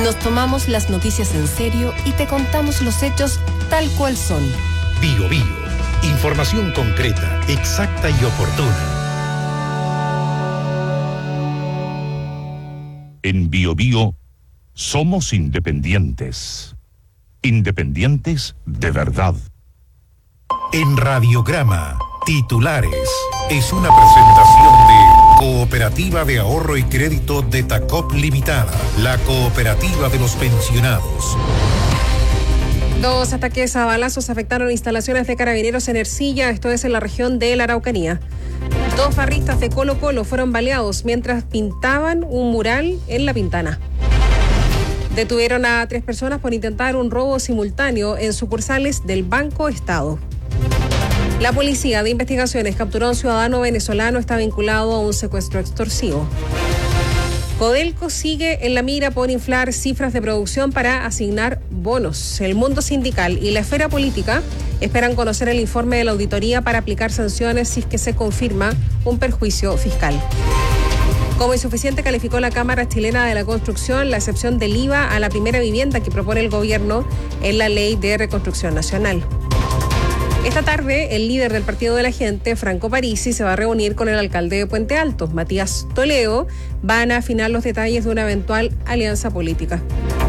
Nos tomamos las noticias en serio y te contamos los hechos tal cual son. Bio Bio. Información concreta, exacta y oportuna. En Bio Bio somos independientes. Independientes de verdad. En Radiograma, titulares. Es una presentación de Cooperativa de Ahorro y Crédito de Tacop Limitada, la cooperativa de los pensionados. 2 ataques a balazos afectaron instalaciones de carabineros en Ercilla, esto es en la región de la Araucanía. 2 barristas de Colo-Colo fueron baleados mientras pintaban un mural en La Pintana. Detuvieron a 3 personas por intentar un robo simultáneo en sucursales del Banco Estado. La Policía de Investigaciones capturó a un ciudadano venezolano, está vinculado a un secuestro extorsivo. Codelco sigue en la mira por inflar cifras de producción para asignar bonos. El mundo sindical y la esfera política esperan conocer el informe de la auditoría para aplicar sanciones si es que se confirma un perjuicio fiscal. Como insuficiente calificó la Cámara Chilena de la Construcción la excepción del IVA a la primera vivienda que propone el gobierno en la Ley de Reconstrucción Nacional. Esta tarde, el líder del Partido de la Gente, Franco Parisi, se va a reunir con el alcalde de Puente Alto, Matías Toledo. Van a afinar los detalles de una eventual alianza política.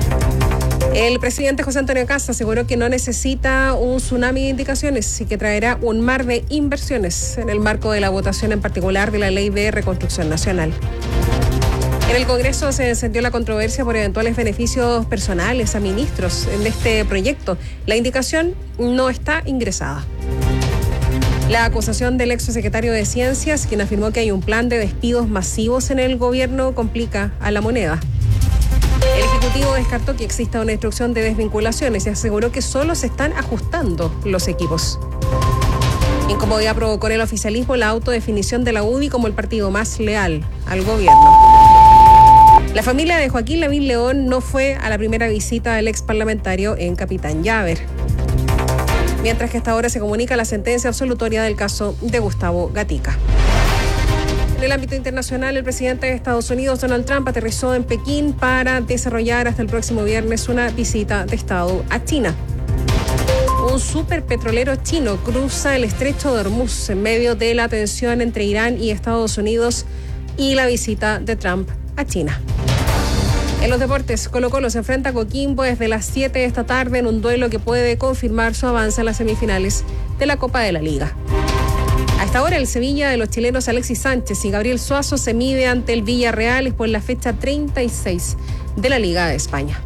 El presidente José Antonio Kast aseguró que no necesita un tsunami de indicaciones y que traerá un mar de inversiones en el marco de la votación en particular de la Ley de Reconstrucción Nacional. En el Congreso se encendió la controversia por eventuales beneficios personales a ministros en este proyecto. La indicación no está ingresada. La acusación del exsecretario de Ciencias, quien afirmó que hay un plan de despidos masivos en el gobierno, complica a la moneda. El Ejecutivo descartó que exista una instrucción de desvinculaciones y aseguró que solo se están ajustando los equipos. Incomodidad provocó en el oficialismo la autodefinición de la UDI como el partido más leal al gobierno. La familia de Joaquín Lavín León no fue a la primera visita del ex parlamentario en Capitán Llaver, mientras que hasta ahora se comunica la sentencia absolutoria del caso de Gustavo Gatica. En el ámbito internacional, el presidente de Estados Unidos, Donald Trump, aterrizó en Pekín para desarrollar hasta el próximo viernes una visita de Estado a China. Un superpetrolero chino cruza el estrecho de Hormuz en medio de la tensión entre Irán y Estados Unidos y la visita de Trump a China. En los deportes, Colo-Colo se enfrenta a Coquimbo desde las 7 de esta tarde en un duelo que puede confirmar su avance a las semifinales de la Copa de la Liga. A esta hora, el Sevilla de los chilenos Alexis Sánchez y Gabriel Suazo se mide ante el Villarreal por la fecha 36 de la Liga de España.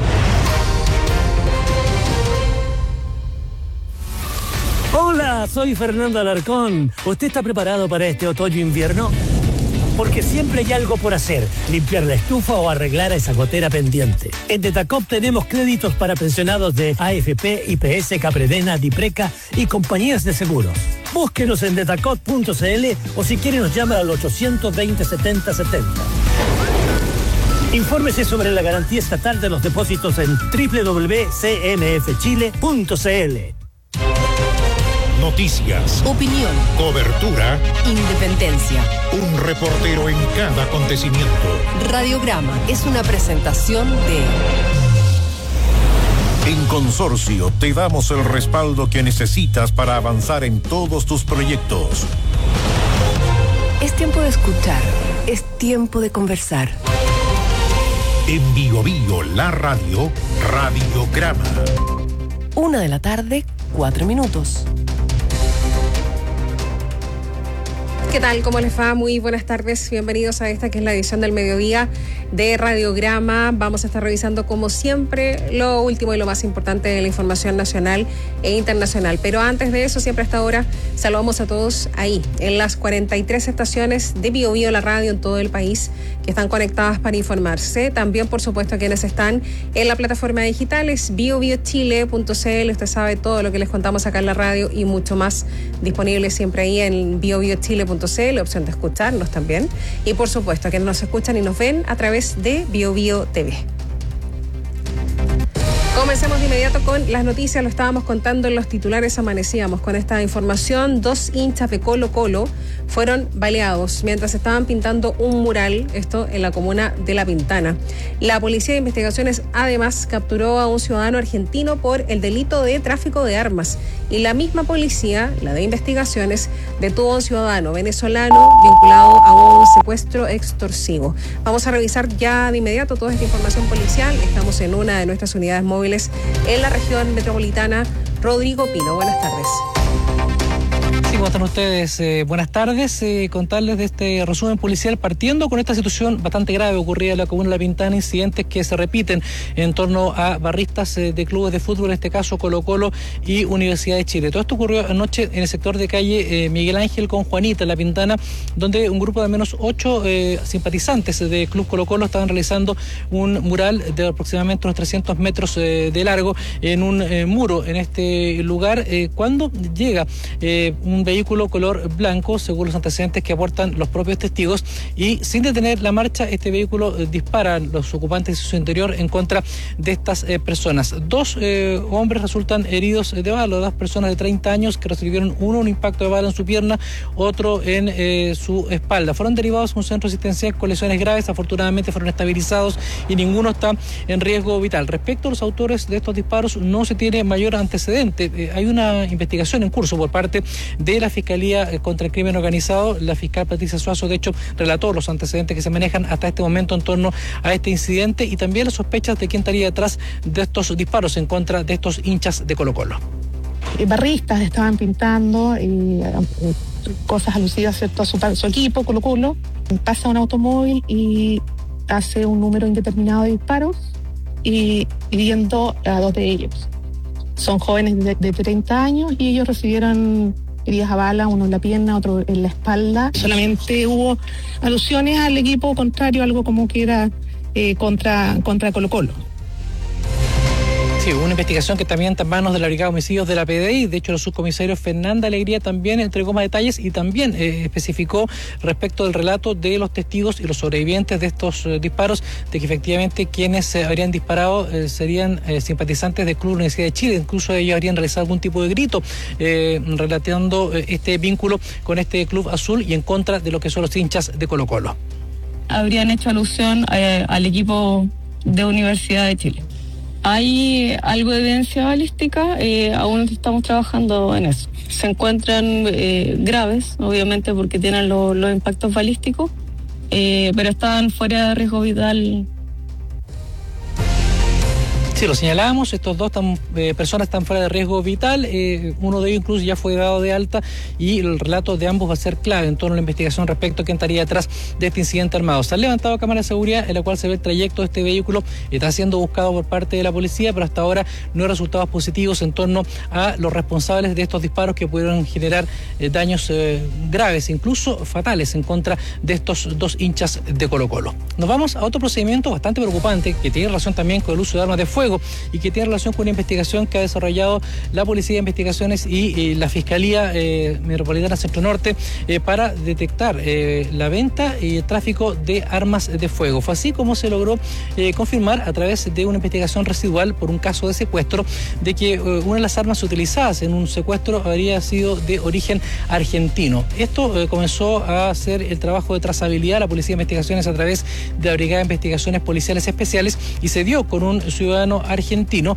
Hola, soy Fernando Alarcón. ¿Usted está preparado para este otoño-invierno? Porque siempre hay algo por hacer, limpiar la estufa o arreglar esa gotera pendiente. En Detacop tenemos créditos para pensionados de AFP, IPS, Capredena, Dipreca y compañías de seguros. Búsquenos en detacop.cl o si quiere nos llama al 820-7070. Infórmese sobre la garantía estatal de los depósitos en www.cmfchile.cl. Noticias, Opinión, cobertura, independencia. un reportero en cada acontecimiento. Radiograma es una presentación de... En Consorcio te damos el respaldo que necesitas para avanzar en todos tus proyectos. Es tiempo de escuchar, es tiempo de conversar. En Bio Bio, la radio, Radiograma. 1:00 p.m, 4 minutos. ¿Qué tal? ¿Cómo les va? Muy buenas tardes. Bienvenidos a esta que es la edición del mediodía de Radiograma. Vamos a estar revisando como siempre lo último y lo más importante de la información nacional e internacional. Pero antes de eso, siempre hasta ahora, saludamos a todos ahí, en las 43 estaciones de Bio Bio, la radio en todo el país, que están conectadas para informarse. También, por supuesto, a quienes están en la plataforma digital, es biobiochile.cl. Usted sabe todo lo que les contamos acá en la radio y mucho más disponible siempre ahí en biobiochile.cl, opción de escucharnos también. Y por supuesto, a quienes nos escuchan y nos ven a través de Bio Bio TV. Comencemos de inmediato con las noticias, lo estábamos contando en los titulares, amanecíamos con esta información. 2 hinchas de Colo-Colo fueron baleados mientras estaban pintando un mural, esto en la comuna de La Pintana. La Policía de Investigaciones además capturó a un ciudadano argentino por el delito de tráfico de armas y la misma policía, la de Investigaciones, detuvo a un ciudadano venezolano vinculado a un secuestro extorsivo. Vamos a revisar ya de inmediato toda esta información policial. Estamos en una de nuestras unidades móviles en la región metropolitana. Rodrigo Pino, buenas tardes. Sí, ¿cómo están ustedes? Buenas tardes. Contarles de este resumen policial, partiendo con esta situación bastante grave ocurrida en la comuna de La Pintana, incidentes que se repiten en torno a barristas de clubes de fútbol, en este caso Colo-Colo y Universidad de Chile. Todo esto ocurrió anoche en el sector de calle Miguel Ángel con Juanita, en La Pintana, donde un grupo de al menos 8 simpatizantes de Club Colo-Colo estaban realizando un mural de aproximadamente unos 300 metros de largo en un muro en este lugar, cuando llega un vehículo color blanco, según los antecedentes que aportan los propios testigos, y sin detener la marcha, este vehículo dispara a los ocupantes de su interior en contra de estas personas. 2 hombres resultan heridos de bala, 2 personas de 30 años que recibieron un impacto de bala en su pierna, otro en su espalda. Fueron derivados a un centro asistencial con lesiones graves, afortunadamente fueron estabilizados y ninguno está en riesgo vital. Respecto a los autores de estos disparos, no se tiene mayor antecedente. Hay una investigación en curso por parte de la Fiscalía contra el Crimen Organizado. La fiscal Patricia Suazo, de hecho, relató los antecedentes que se manejan hasta este momento en torno a este incidente y también las sospechas de quién estaría detrás de estos disparos en contra de estos hinchas de Colo-Colo. Barristas estaban pintando cosas alusivas a su equipo, Colo-Colo. Pasa un automóvil y hace un número indeterminado de disparos y hiriendo a 2 de ellos. Son jóvenes de 30 años y ellos recibieron heridas a bala, uno en la pierna, otro en la espalda. Solamente hubo alusiones al equipo contrario, algo como que era contra Colo-Colo. Sí, hubo una investigación que también está en manos de la Brigada de Homicidios de la PDI. De hecho, el subcomisario Fernanda Alegría también entregó más detalles y también especificó respecto del relato de los testigos y los sobrevivientes de estos disparos, de que efectivamente quienes habrían disparado serían simpatizantes del Club Universidad de Chile. Incluso ellos habrían realizado algún tipo de grito relatando este vínculo con este club azul y en contra de lo que son los hinchas de Colo-Colo. Habrían hecho alusión al equipo de Universidad de Chile. Hay algo de evidencia balística, aún estamos trabajando en eso. Se encuentran graves, obviamente, porque tienen los impactos balísticos, pero están fuera de riesgo vital. Sí, lo señalábamos, estos 2 personas están fuera de riesgo vital, uno de ellos incluso ya fue dado de alta y el relato de ambos va a ser clave en torno a la investigación respecto a quién estaría detrás de este incidente armado. Se han levantado cámaras de seguridad en la cual se ve el trayecto de este vehículo, está siendo buscado por parte de la policía, pero hasta ahora no hay resultados positivos en torno a los responsables de estos disparos que pudieron generar daños graves, incluso fatales, en contra de estos 2 hinchas de Colo-Colo. Nos vamos a otro procedimiento bastante preocupante que tiene relación también con el uso de armas de fuego y que tiene relación con una investigación que ha desarrollado la Policía de Investigaciones y la Fiscalía Metropolitana Centro Norte para detectar la venta y el tráfico de armas de fuego. Fue así como se logró confirmar a través de una investigación residual por un caso de secuestro de que una de las armas utilizadas en un secuestro habría sido de origen argentino. Esto comenzó a hacer el trabajo de trazabilidad la Policía de Investigaciones a través de la Brigada de Investigaciones Policiales Especiales y se dio con un ciudadano argentino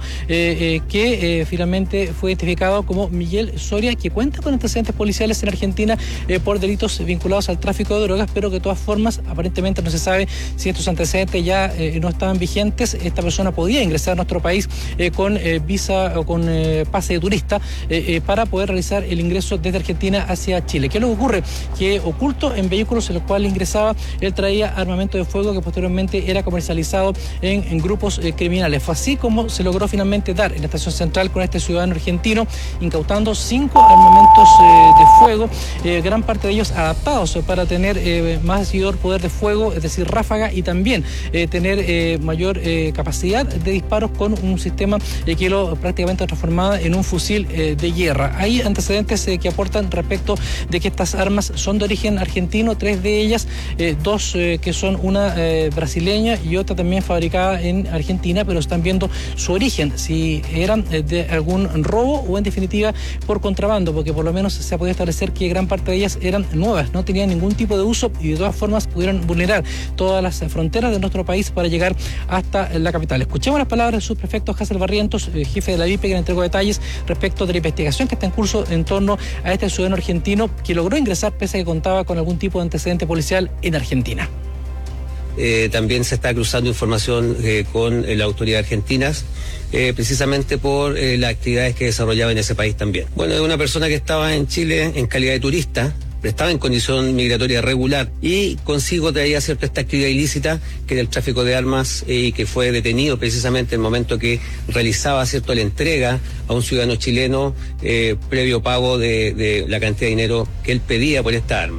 que finalmente fue identificado como Miguel Soria, que cuenta con antecedentes policiales en Argentina por delitos vinculados al tráfico de drogas, pero que de todas formas aparentemente no se sabe si estos antecedentes ya no estaban vigentes. Esta persona podía ingresar a nuestro país con visa o con pase de turista para poder realizar el ingreso desde Argentina hacia Chile. ¿Qué es lo que ocurre? Que oculto en vehículos en los cuales ingresaba, él traía armamento de fuego que posteriormente era comercializado en grupos criminales. Fue así como se logró finalmente dar en la estación central con este ciudadano argentino, incautando 5 armamentos de fuego, gran parte de ellos adaptados para tener mayor poder de fuego, es decir, ráfaga, y también tener mayor capacidad de disparos con un sistema que lo prácticamente transformaba en un fusil de guerra. Hay antecedentes que aportan respecto de que estas armas son de origen argentino, 3 de ellas, 2 que son una brasileña y otra también fabricada en Argentina, pero también viendo su origen, si eran de algún robo o en definitiva por contrabando, porque por lo menos se ha podido establecer que gran parte de ellas eran nuevas, no tenían ningún tipo de uso y de todas formas pudieron vulnerar todas las fronteras de nuestro país para llegar hasta la capital. Escuchemos las palabras del subprefecto Hazel Barrientos, jefe de la VIP, que entregó detalles respecto de la investigación que está en curso en torno a este ciudadano argentino que logró ingresar pese a que contaba con algún tipo de antecedente policial en Argentina. También se está cruzando información con las autoridades argentinas, precisamente por las actividades que desarrollaba en ese país también. Bueno, es una persona que estaba en Chile en calidad de turista, estaba en condición migratoria regular y consigo traía cierta esta actividad ilícita que era el tráfico de armas y que fue detenido precisamente en el momento que realizaba la entrega a un ciudadano chileno previo pago de la cantidad de dinero que él pedía por esta arma.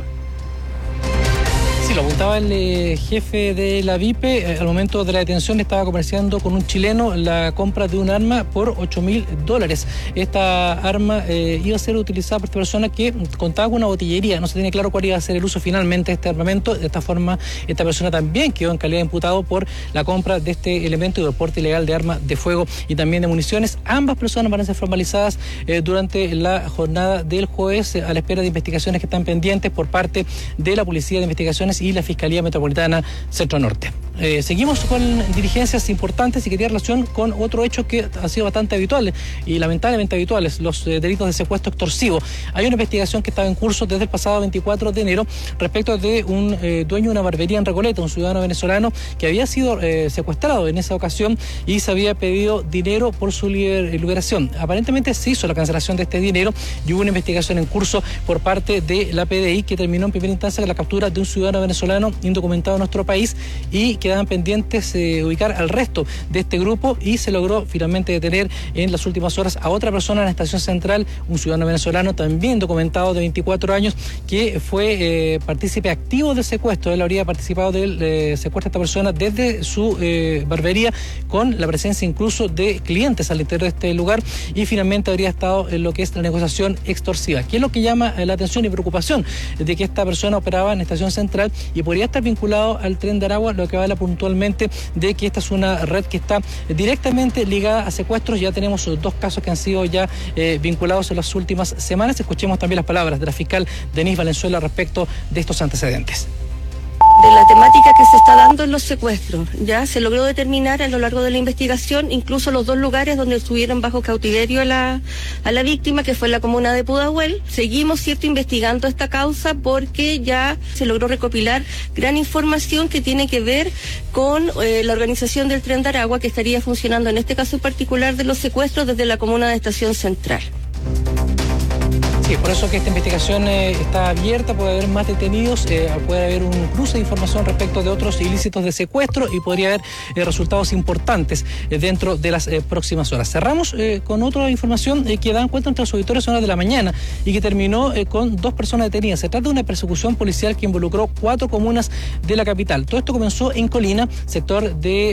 Sí, lo apuntaba el jefe de la VIPE. Al momento de la detención estaba comerciando con un chileno la compra de un arma por $8.000. Esta arma iba a ser utilizada por esta persona que contaba con una botillería. No se tiene claro cuál iba a ser el uso finalmente de este armamento. De esta forma, esta persona también quedó en calidad de imputado por la compra de este elemento y del porte ilegal de armas de fuego y también de municiones. Ambas personas van a ser formalizadas durante la jornada del jueves a la espera de investigaciones que están pendientes por parte de la Policía de Investigaciones y la Fiscalía Metropolitana Centro Norte. Seguimos con diligencias importantes y que tiene relación con otro hecho que ha sido bastante habitual y lamentablemente habituales, los delitos de secuestro extorsivo. Hay una investigación que estaba en curso desde el pasado 24 de enero respecto de un dueño de una barbería en Recoleta, un ciudadano venezolano que había sido secuestrado en esa ocasión y se había pedido dinero por su liberación. Aparentemente se hizo la cancelación de este dinero y hubo una investigación en curso por parte de la PDI que terminó en primera instancia con la captura de un ciudadano venezolano indocumentado en nuestro país y quedaban pendientes ubicar al resto de este grupo y se logró finalmente detener en las últimas horas a otra persona en la estación central, un ciudadano venezolano también documentado de 24 años que fue partícipe activo del secuestro. Él habría participado del secuestro de esta persona desde su barbería con la presencia incluso de clientes al interior de este lugar y finalmente habría estado en lo que es la negociación extorsiva. ¿Qué es lo que llama la atención y preocupación? De que esta persona operaba en estación central y podría estar vinculado al Tren de Aragua, lo que habla puntualmente de que esta es una red que está directamente ligada a secuestros. Ya tenemos 2 casos que han sido ya vinculados en las últimas semanas. Escuchemos también las palabras de la fiscal Denise Valenzuela respecto de estos antecedentes. De la temática que se está dando en los secuestros, ya se logró determinar a lo largo de la investigación incluso los 2 lugares donde estuvieron bajo cautiverio a la víctima, que fue la comuna de Pudahuel. Seguimos, investigando esta causa porque ya se logró recopilar gran información que tiene que ver con la organización del Tren de Aragua, que estaría funcionando en este caso en particular de los secuestros desde la comuna de Estación Central. Sí, por eso que esta investigación está abierta, puede haber más detenidos, puede haber un cruce de información respecto de otros ilícitos de secuestro y podría haber resultados importantes dentro de las próximas horas. Cerramos con otra información que dan cuenta entre los auditores a horas de la mañana y que terminó con 2 personas detenidas. Se trata de una persecución policial que involucró 4 comunas de la capital. Todo esto comenzó en Colina, sector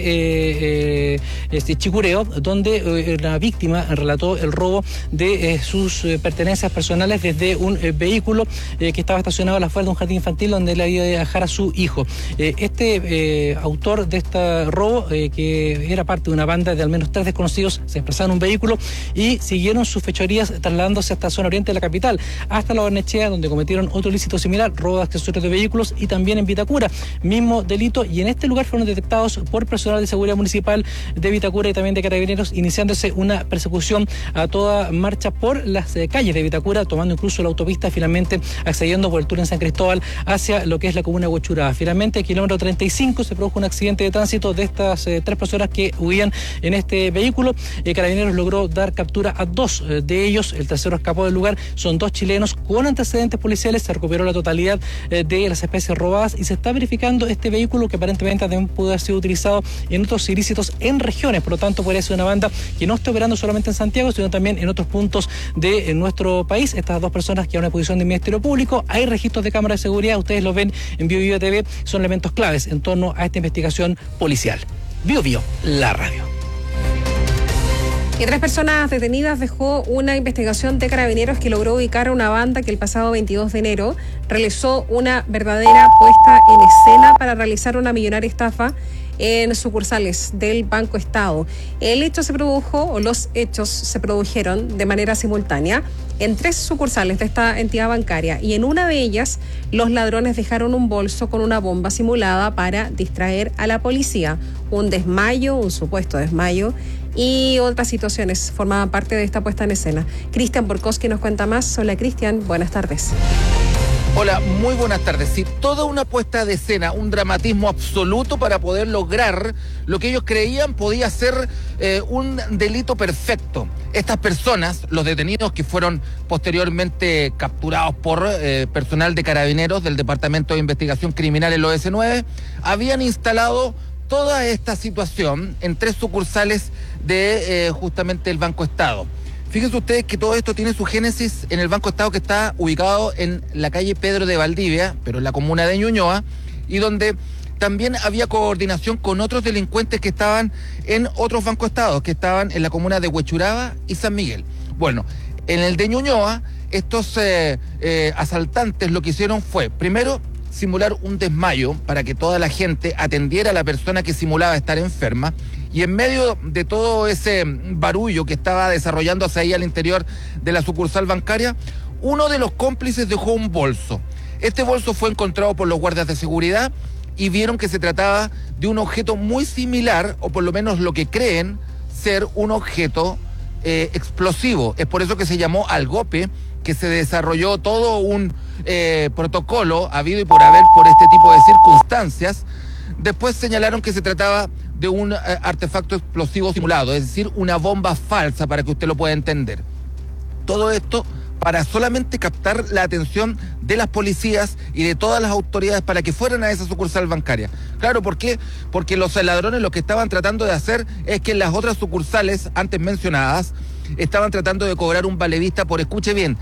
de Chicureo, donde la víctima relató el robo de sus pertenencias personales desde un vehículo que estaba estacionado a la afuera de un jardín infantil donde le había de dejar a su hijo. Este autor de este robo, que era parte de una banda de al menos 3 desconocidos, se desplazaron en un vehículo y siguieron sus fechorías trasladándose hasta la zona oriente de la capital, hasta La Barnechea, donde cometieron otro ilícito similar, robo de accesorios de vehículos, y también en Vitacura, mismo delito, y en este lugar fueron detectados por personal de seguridad municipal de Vitacura y también de Carabineros, iniciándose una persecución a toda marcha por las calles de Vitacura, tomando incluso la autopista, finalmente accediendo por el túnel en San Cristóbal hacia lo que es la comuna de Huachuraba. Finalmente, kilómetro 35, se produjo un accidente de tránsito de estas 3 personas que huían en este vehículo. Carabineros logró dar captura a 2 de ellos, el tercero escapó del lugar. Son 2 chilenos con antecedentes policiales, se recuperó la totalidad de las especies robadas y se está verificando este vehículo que aparentemente también pudo haber sido utilizado en otros ilícitos en regiones. Por lo tanto, podría ser una banda que no está operando solamente en Santiago, sino también en otros puntos de nuestro país. Estas 2 personas que a una posición del Ministerio Público, hay registros de cámaras de seguridad, ustedes los ven en Bio Bio TV, son elementos claves en torno a esta investigación policial. Bio Bio, la radio. Y 3 personas detenidas dejó una investigación de Carabineros que logró ubicar a una banda que el pasado 22 de enero realizó una verdadera puesta en escena para realizar una millonaria estafa en sucursales del Banco Estado. Los hechos se produjeron de manera simultánea en 3 sucursales de esta entidad bancaria, y en una de ellas los ladrones dejaron un bolso con una bomba simulada para distraer a la policía. Un supuesto desmayo y otras situaciones formaban parte de esta puesta en escena. Cristian Borkowski nos cuenta más. Hola Cristian, buenas tardes. Hola, muy buenas tardes. Sí, toda una puesta de escena, un dramatismo absoluto para poder lograr lo que ellos creían podía ser un delito perfecto. Estas personas, los detenidos que fueron posteriormente capturados por personal de Carabineros del Departamento de Investigación Criminal, el OS9, habían instalado toda esta situación en 3 sucursales de justamente el Banco Estado. Fíjense ustedes que todo esto tiene su génesis en el Banco Estado, que está ubicado en la calle Pedro de Valdivia, pero en la comuna de Ñuñoa, y donde también había coordinación con otros delincuentes que estaban en otros Bancos Estados, que estaban en la comuna de Huechuraba y San Miguel. Bueno, en el de Ñuñoa, estos asaltantes lo que hicieron fue, primero, simular un desmayo para que toda la gente atendiera a la persona que simulaba estar enferma, y en medio de todo ese barullo que estaba desarrollándose ahí al interior de la sucursal bancaria, uno de los cómplices dejó un bolso. Este bolso fue encontrado por los guardias de seguridad y vieron que se trataba de un objeto muy similar, o por lo menos lo que creen ser un objeto explosivo. Es por eso que se llamó Algope, que se desarrolló todo un protocolo habido y por haber por este tipo de circunstancias. Después señalaron que se trataba de un artefacto explosivo simulado, es decir, una bomba falsa, para que usted lo pueda entender. Todo esto para solamente captar la atención de las policías y de todas las autoridades para que fueran a esa sucursal bancaria. Claro, ¿por qué? Porque los ladrones lo que estaban tratando de hacer es que en las otras sucursales antes mencionadas estaban tratando de cobrar un valevista por, escuche bien,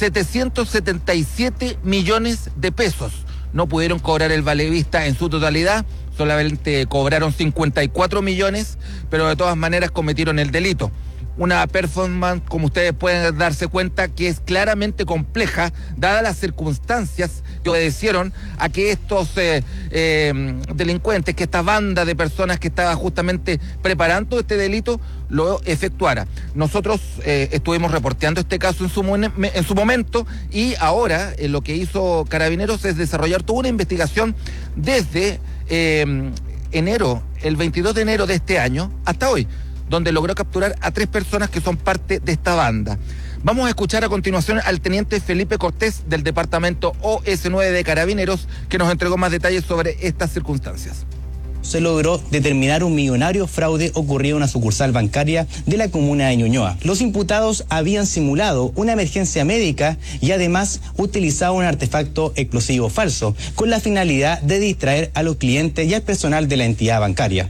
777 millones de pesos. No pudieron cobrar el valevista en su totalidad, solamente cobraron 54 millones, pero de todas maneras cometieron el delito. Una performance, como ustedes pueden darse cuenta, que es claramente compleja, dadas las circunstancias que obedecieron a que estos delincuentes, que esta banda de personas que estaba justamente preparando este delito, lo efectuara. Nosotros estuvimos reporteando este caso en su momento, y ahora lo que hizo Carabineros es desarrollar toda una investigación desde enero, el 22 de enero de este año, hasta hoy, donde logró capturar a 3 personas que son parte de esta banda. Vamos a escuchar a continuación al teniente Felipe Cortés del departamento OS9 de Carabineros, que nos entregó más detalles sobre estas circunstancias. Se logró determinar un millonario fraude ocurrido en una sucursal bancaria de la comuna de Ñuñoa. Los imputados habían simulado una emergencia médica y además utilizado un artefacto explosivo falso, con la finalidad de distraer a los clientes y al personal de la entidad bancaria.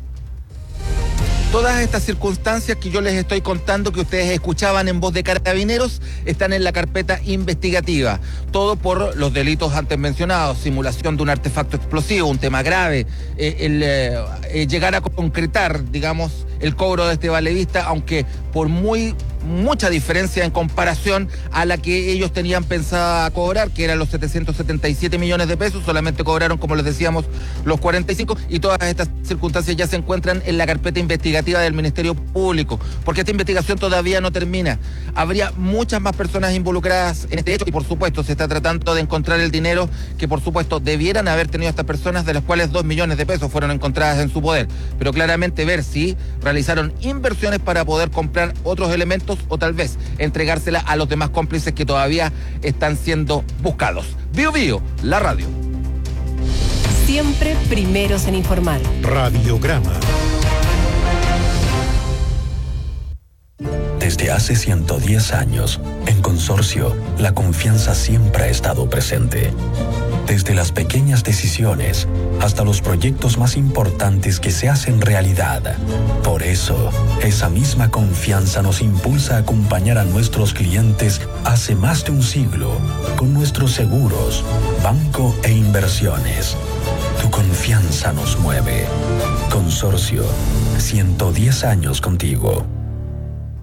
Todas estas circunstancias que yo les estoy contando, que ustedes escuchaban en voz de Carabineros, están en la carpeta investigativa. Todo por los delitos antes mencionados: simulación de un artefacto explosivo, un tema grave, llegar a concretar, digamos, el cobro de este valevista, aunque por mucha diferencia en comparación a la que ellos tenían pensada cobrar, que eran los 777 millones de pesos, solamente cobraron, como les decíamos, los 45, y todas estas circunstancias ya se encuentran en la carpeta investigativa del Ministerio Público, porque esta investigación todavía no termina. Habría muchas más personas involucradas en este hecho, y por supuesto se está tratando de encontrar el dinero que por supuesto debieran haber tenido estas personas, de las cuales 2 millones de pesos fueron encontradas en su poder, pero claramente ver si realizaron inversiones para poder comprar otros elementos, o tal vez entregársela a los demás cómplices que todavía están siendo buscados. Bio Bio, la radio. Siempre primeros en informar. Radiograma. Desde hace 110 años, en Consorcio, la confianza siempre ha estado presente. Desde las pequeñas decisiones hasta los proyectos más importantes que se hacen realidad. Por eso, esa misma confianza nos impulsa a acompañar a nuestros clientes hace más de un siglo con nuestros seguros, banco e inversiones. Tu confianza nos mueve. Consorcio, 110 años contigo.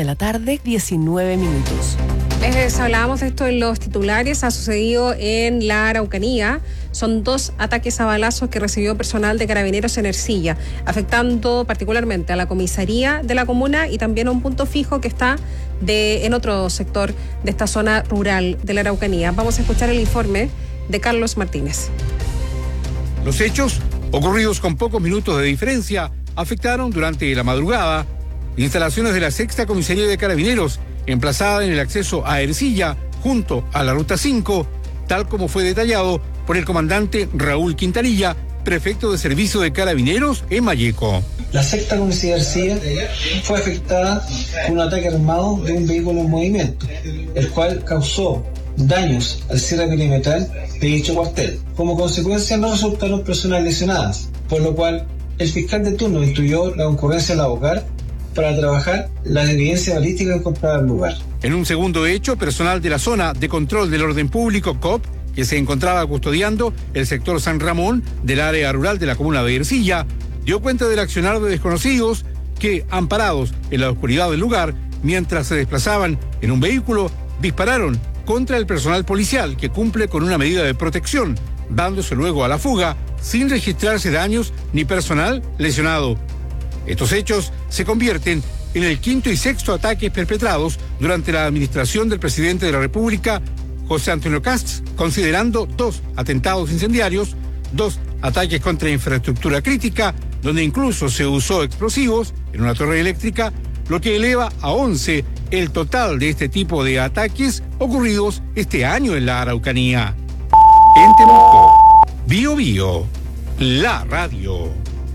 la tarde, 19 minutos. Les hablábamos de esto en los titulares. Ha sucedido en la Araucanía. Son 2 ataques a balazos que recibió personal de Carabineros en Ercilla, afectando particularmente a la comisaría de la comuna y también a un punto fijo que está en otro sector de esta zona rural de la Araucanía. Vamos a escuchar el informe de Carlos Martínez. Los hechos, ocurridos con pocos minutos de diferencia, afectaron durante la madrugada instalaciones de la 6ª Comisaría de Carabineros, emplazada en el acceso a Ercilla, junto a la Ruta 5, tal como fue detallado por el comandante Raúl Quintanilla, prefecto de Servicio de Carabineros en Malleco. La 6ª Comisaría de Ercilla fue afectada con un ataque armado de un vehículo en movimiento, el cual causó daños al cierre perimetral de dicho cuartel. Como consecuencia no resultaron personas lesionadas, por lo cual el fiscal de turno instruyó la concurrencia a la OCAR para trabajar las evidencias balísticas encontradas al lugar. En un segundo hecho, personal de la Zona de Control del Orden Público, COP, que se encontraba custodiando el sector San Ramón del área rural de la comuna de Ercilla, dio cuenta del accionar de desconocidos que, amparados en la oscuridad del lugar, mientras se desplazaban en un vehículo, dispararon contra el personal policial que cumple con una medida de protección, dándose luego a la fuga sin registrarse daños ni personal lesionado. Estos hechos se convierten en el 5º y 6º ataques perpetrados durante la administración del presidente de la República, José Antonio Kast, considerando 2 atentados incendiarios, 2 ataques contra infraestructura crítica, donde incluso se usó explosivos en una torre eléctrica, lo que eleva a 11 el total de este tipo de ataques ocurridos este año en la Araucanía. En Temuco, Bío Bío, la radio.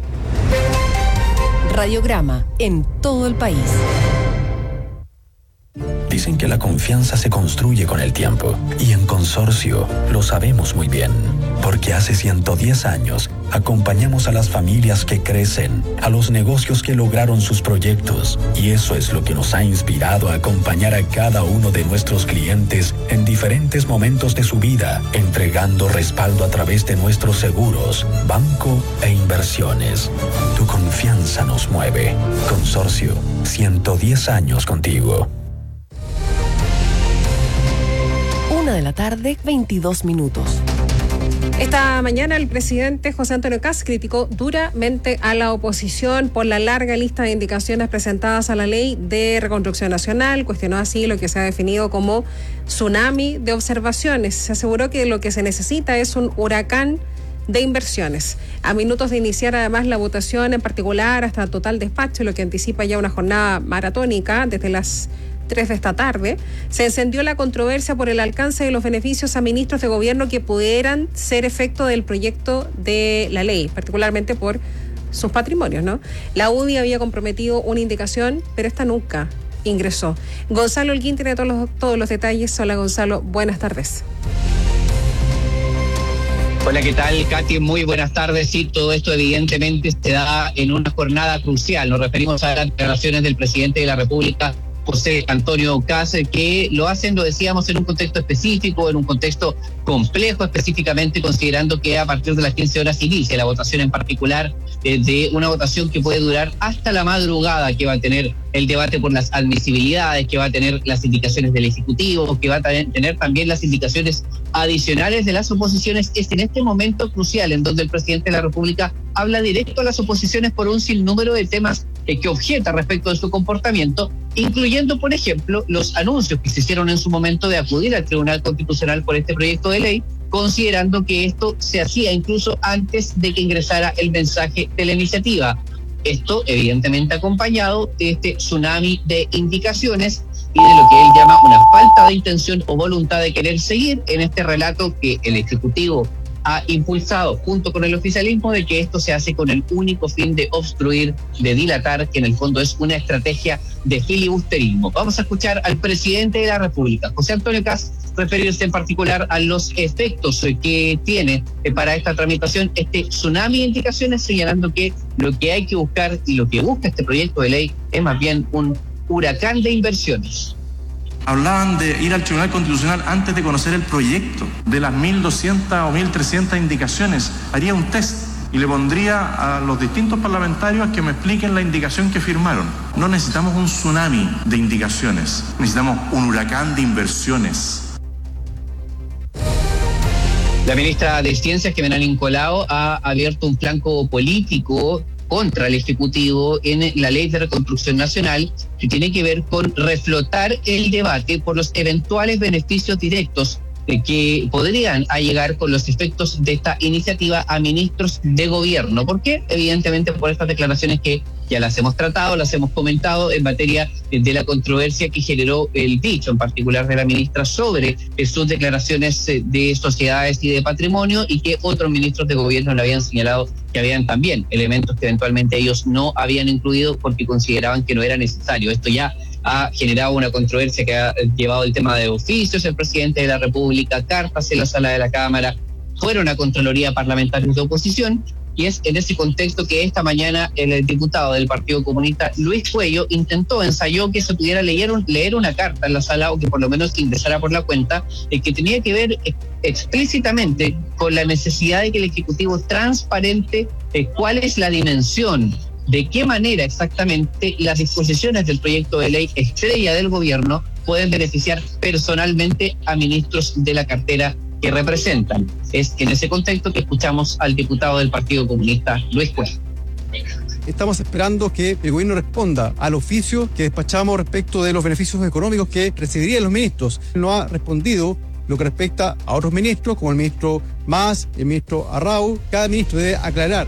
Radiograma en todo el país. Dicen que la confianza se construye con el tiempo, y en Consorcio lo sabemos muy bien, porque hace 110 años acompañamos a las familias que crecen, a los negocios que lograron sus proyectos, y eso es lo que nos ha inspirado a acompañar a cada uno de nuestros clientes en diferentes momentos de su vida, entregando respaldo a través de nuestros seguros, banco e inversiones. Tu confianza nos mueve. Consorcio, 110 años contigo. 1 de la tarde, 22 minutos. Esta mañana el presidente José Antonio Kast criticó duramente a la oposición por la larga lista de indicaciones presentadas a la Ley de Reconstrucción Nacional. Cuestionó así lo que se ha definido como tsunami de observaciones. Se aseguró que lo que se necesita es un huracán de inversiones. A minutos de iniciar además la votación, en particular hasta total despacho, lo que anticipa ya una jornada maratónica desde las 3 de esta tarde, se encendió la controversia por el alcance de los beneficios a ministros de gobierno que pudieran ser efecto del proyecto de la ley, particularmente por sus patrimonios, ¿no? La UDI había comprometido una indicación, pero esta nunca ingresó. Gonzalo Holguín tiene todos los detalles. Hola Gonzalo, buenas tardes. Hola, ¿qué tal, Katy? Muy buenas tardes. Sí, todo esto evidentemente se da en una jornada crucial. Nos referimos a las declaraciones del presidente de la República, José Antonio Kast, que lo hacen, lo decíamos, en un contexto específico, en un contexto complejo, específicamente considerando que a partir de las 15 horas inicia la votación, en particular de una votación que puede durar hasta la madrugada, que va a tener el debate por las admisibilidades, que va a tener las indicaciones del Ejecutivo, que va a tener también las indicaciones adicionales de las oposiciones. Es en este momento crucial en donde el presidente de la República habla directo a las oposiciones por un sinnúmero de temas que objeta respecto de su comportamiento, incluyendo, por ejemplo, los anuncios que se hicieron en su momento de acudir al Tribunal Constitucional por este proyecto de ley, considerando que esto se hacía incluso antes de que ingresara el mensaje de la iniciativa. Esto evidentemente acompañado de este tsunami de indicaciones y de lo que él llama una falta de intención o voluntad de querer seguir en este relato que el Ejecutivo ha impulsado junto con el oficialismo, de que esto se hace con el único fin de obstruir, de dilatar, que en el fondo es una estrategia de filibusterismo. Vamos a escuchar al presidente de la República, José Antonio Kast, referirse en particular a los efectos que tiene para esta tramitación este tsunami de indicaciones, señalando que lo que hay que buscar y lo que busca este proyecto de ley es más bien un huracán de inversiones. Hablaban de ir al Tribunal Constitucional antes de conocer el proyecto. De las 1.200 o 1.300 indicaciones, haría un test y le pondría a los distintos parlamentarios que me expliquen la indicación que firmaron. No necesitamos un tsunami de indicaciones, necesitamos un huracán de inversiones. La ministra de Ciencias, Jimena Nicolao, ha abierto un flanco político contra el Ejecutivo en la Ley de Reconstrucción Nacional, que tiene que ver con reflotar el debate por los eventuales beneficios directos que podrían llegar con los efectos de esta iniciativa a ministros de gobierno. ¿Por qué? Evidentemente por estas declaraciones que ya las hemos tratado, las hemos comentado en materia de la controversia que generó el dicho, en particular de la ministra, sobre sus declaraciones de sociedades y de patrimonio, y que otros ministros de gobierno le habían señalado que habían también elementos que eventualmente ellos no habían incluido porque consideraban que no era necesario. Esto ya ha generado una controversia que ha llevado el tema de oficios el presidente de la República, cartas en la sala de la Cámara, fueron a Contraloría Parlamentarios de Oposición, y es en ese contexto que esta mañana el diputado del Partido Comunista, Luis Cuello, ensayó que se pudiera leer una carta en la sala, o que por lo menos ingresara por la cuenta, que tenía que ver explícitamente con la necesidad de que el Ejecutivo transparente cuál es la dimensión, de qué manera exactamente las disposiciones del proyecto de ley estrella del gobierno pueden beneficiar personalmente a ministros de la cartera que representan. Es en ese contexto que escuchamos al diputado del Partido Comunista, Luis Cuello. Estamos esperando que el gobierno responda al oficio que despachamos respecto de los beneficios económicos que recibirían los ministros. No ha respondido lo que respecta a otros ministros, como el ministro Mas, el ministro Arrau. Cada ministro debe aclarar.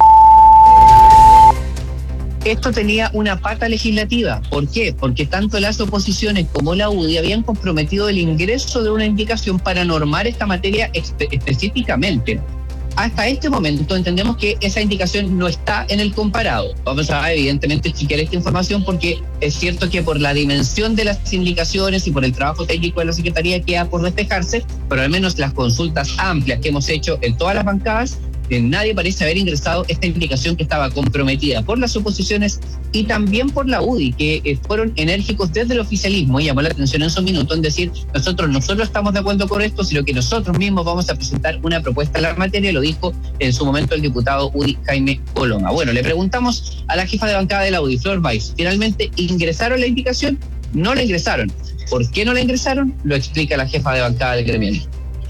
Esto tenía una pata legislativa. ¿Por qué? Porque tanto las oposiciones como la UDI habían comprometido el ingreso de una indicación para normar esta materia específicamente. Hasta este momento entendemos que esa indicación no está en el comparado. Vamos a evidentemente chequear esta información, porque es cierto que por la dimensión de las indicaciones y por el trabajo técnico de la Secretaría queda por despejarse, pero al menos las consultas amplias que hemos hecho en todas las bancadas, nadie parece haber ingresado esta indicación que estaba comprometida por las oposiciones y también por la UDI, que fueron enérgicos desde el oficialismo, y llamó la atención en su minuto en decir, nosotros no solo estamos de acuerdo con esto, sino que nosotros mismos vamos a presentar una propuesta en la materia. Lo dijo en su momento el diputado UDI Jaime Coloma. Bueno, le preguntamos a la jefa de bancada de la UDI, Flor Weiss, ¿finalmente ingresaron la indicación? No la ingresaron. ¿Por qué no la ingresaron? Lo explica la jefa de bancada del gremial.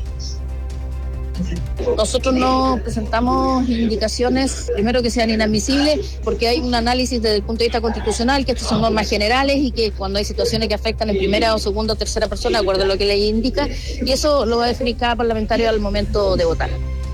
Nosotros no presentamos indicaciones, primero, que sean inadmisibles, porque hay un análisis desde el punto de vista constitucional, que estas son normas generales y que cuando hay situaciones que afectan en primera o segunda o tercera persona, de acuerdo a lo que la ley indica, y eso lo va a definir cada parlamentario al momento de votar.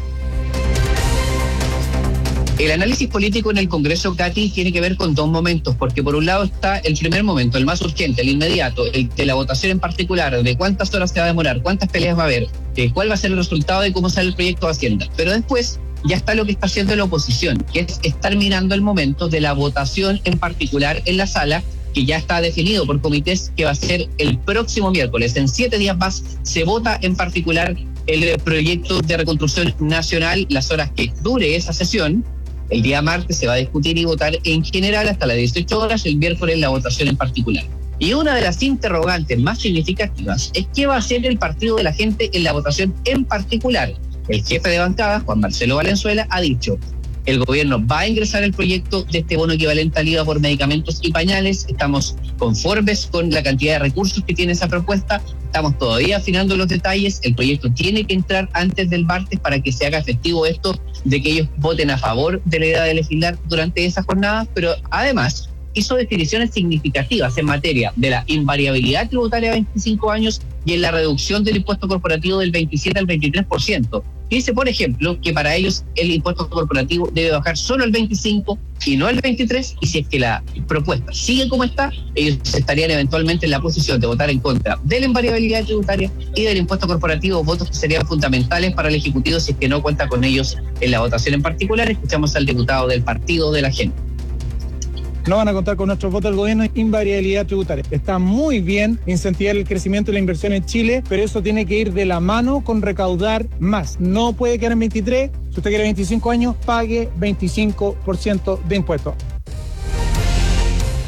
El análisis político en el Congreso, Katy, tiene que ver con dos momentos, porque por un lado está el primer momento, el más urgente, el inmediato, el de la votación en particular, de cuántas horas se va a demorar, cuántas peleas va a haber, cuál va a ser el resultado de cómo sale el proyecto de Hacienda. Pero después ya está lo que está haciendo la oposición, que es estar mirando el momento de la votación en particular en la sala, que ya está definido por comités, que va a ser el próximo miércoles. En 7 días más se vota en particular el proyecto de reconstrucción nacional, las horas que dure esa sesión. El día martes se va a discutir y votar en general hasta las 18 horas, el miércoles la votación en particular. Y una de las interrogantes más significativas es qué va a hacer el Partido de la Gente en la votación en particular. El jefe de bancada, Juan Marcelo Valenzuela, ha dicho: el gobierno va a ingresar el proyecto de este bono equivalente al IVA por medicamentos y pañales. Estamos conformes con la cantidad de recursos que tiene esa propuesta. Estamos todavía afinando los detalles. El proyecto tiene que entrar antes del martes para que se haga efectivo esto de que ellos voten a favor de la idea de legislar durante esas jornadas, pero además hizo definiciones significativas en materia de la invariabilidad tributaria a 25 años y en la reducción del impuesto corporativo del 27 al 23%. Dice, por ejemplo, que para ellos el impuesto corporativo debe bajar solo el 25 y no el 23, y si es que la propuesta sigue como está, ellos estarían eventualmente en la posición de votar en contra de la invariabilidad tributaria y del impuesto corporativo, votos que serían fundamentales para el Ejecutivo si es que no cuenta con ellos en la votación en particular. Escuchamos al diputado del Partido de la Gente. No van a contar con nuestros votos del gobierno. Invariabilidad tributaria. Está muy bien incentivar el crecimiento y la inversión en Chile, pero eso tiene que ir de la mano con recaudar más. No puede quedar en 23. Si usted quiere 25 años, pague 25% de impuestos.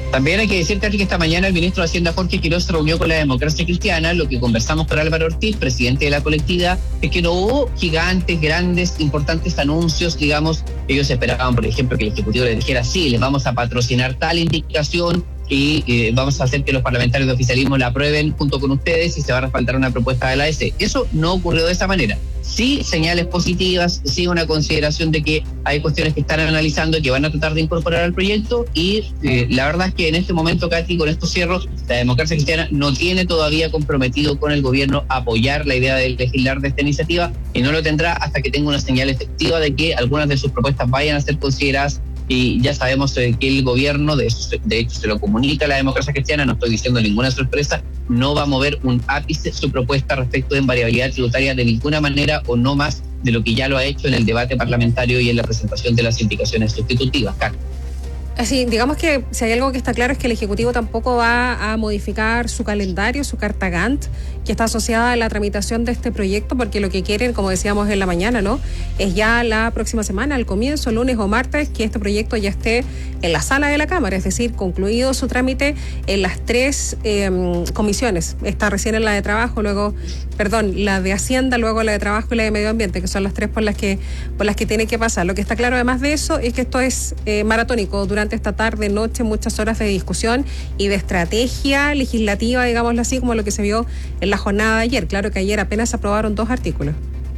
También hay que decir, Katy, que esta mañana el ministro de Hacienda, Jorge Quiroz, se reunió con la Democracia Cristiana. Lo que conversamos con Álvaro Ortiz, presidente de la colectividad, es que no hubo gigantes, grandes, importantes anuncios, digamos. Ellos esperaban, por ejemplo, que el Ejecutivo les dijera, sí, les vamos a patrocinar tal indicación y vamos a hacer que los parlamentarios de oficialismo la aprueben junto con ustedes y se va a respaldar una propuesta de la ADC. Eso no ocurrió de esa manera. Sí, señales positivas, sí una consideración de que hay cuestiones que están analizando y que van a tratar de incorporar al proyecto y la verdad es que en este momento, Katy, con estos cierros, la Democracia Cristiana no tiene todavía comprometido con el gobierno apoyar la idea de legislar de esta iniciativa y no lo tendrá hasta que tenga una señal efectiva de que algunas de sus propuestas vayan a ser consideradas. Y ya sabemos que el gobierno, de hecho se lo comunica a la Democracia Cristiana, no estoy diciendo ninguna sorpresa, no va a mover un ápice su propuesta respecto de invariabilidad tributaria de ninguna manera o no más de lo que ya lo ha hecho en el debate parlamentario y en la presentación de las indicaciones sustitutivas. Así, digamos que si hay algo que está claro es que el Ejecutivo tampoco va a modificar su calendario, su carta Gantt, que está asociada a la tramitación de este proyecto, porque lo que quieren, como decíamos en la mañana, ¿no?, es ya la próxima semana, al comienzo, lunes o martes, que este proyecto ya esté en la sala de la Cámara, es decir, concluido su trámite en las tres comisiones. Está recién en la de Trabajo, la de Hacienda, luego la de Trabajo y la de Medio Ambiente, que son las tres por las que tiene que pasar. Lo que está claro además de eso es que esto es maratónico durante esta tarde, noche, muchas horas de discusión y de estrategia legislativa, digámoslo así, como lo que se vio en la jornada de ayer. Claro que ayer apenas aprobaron 2 artículos.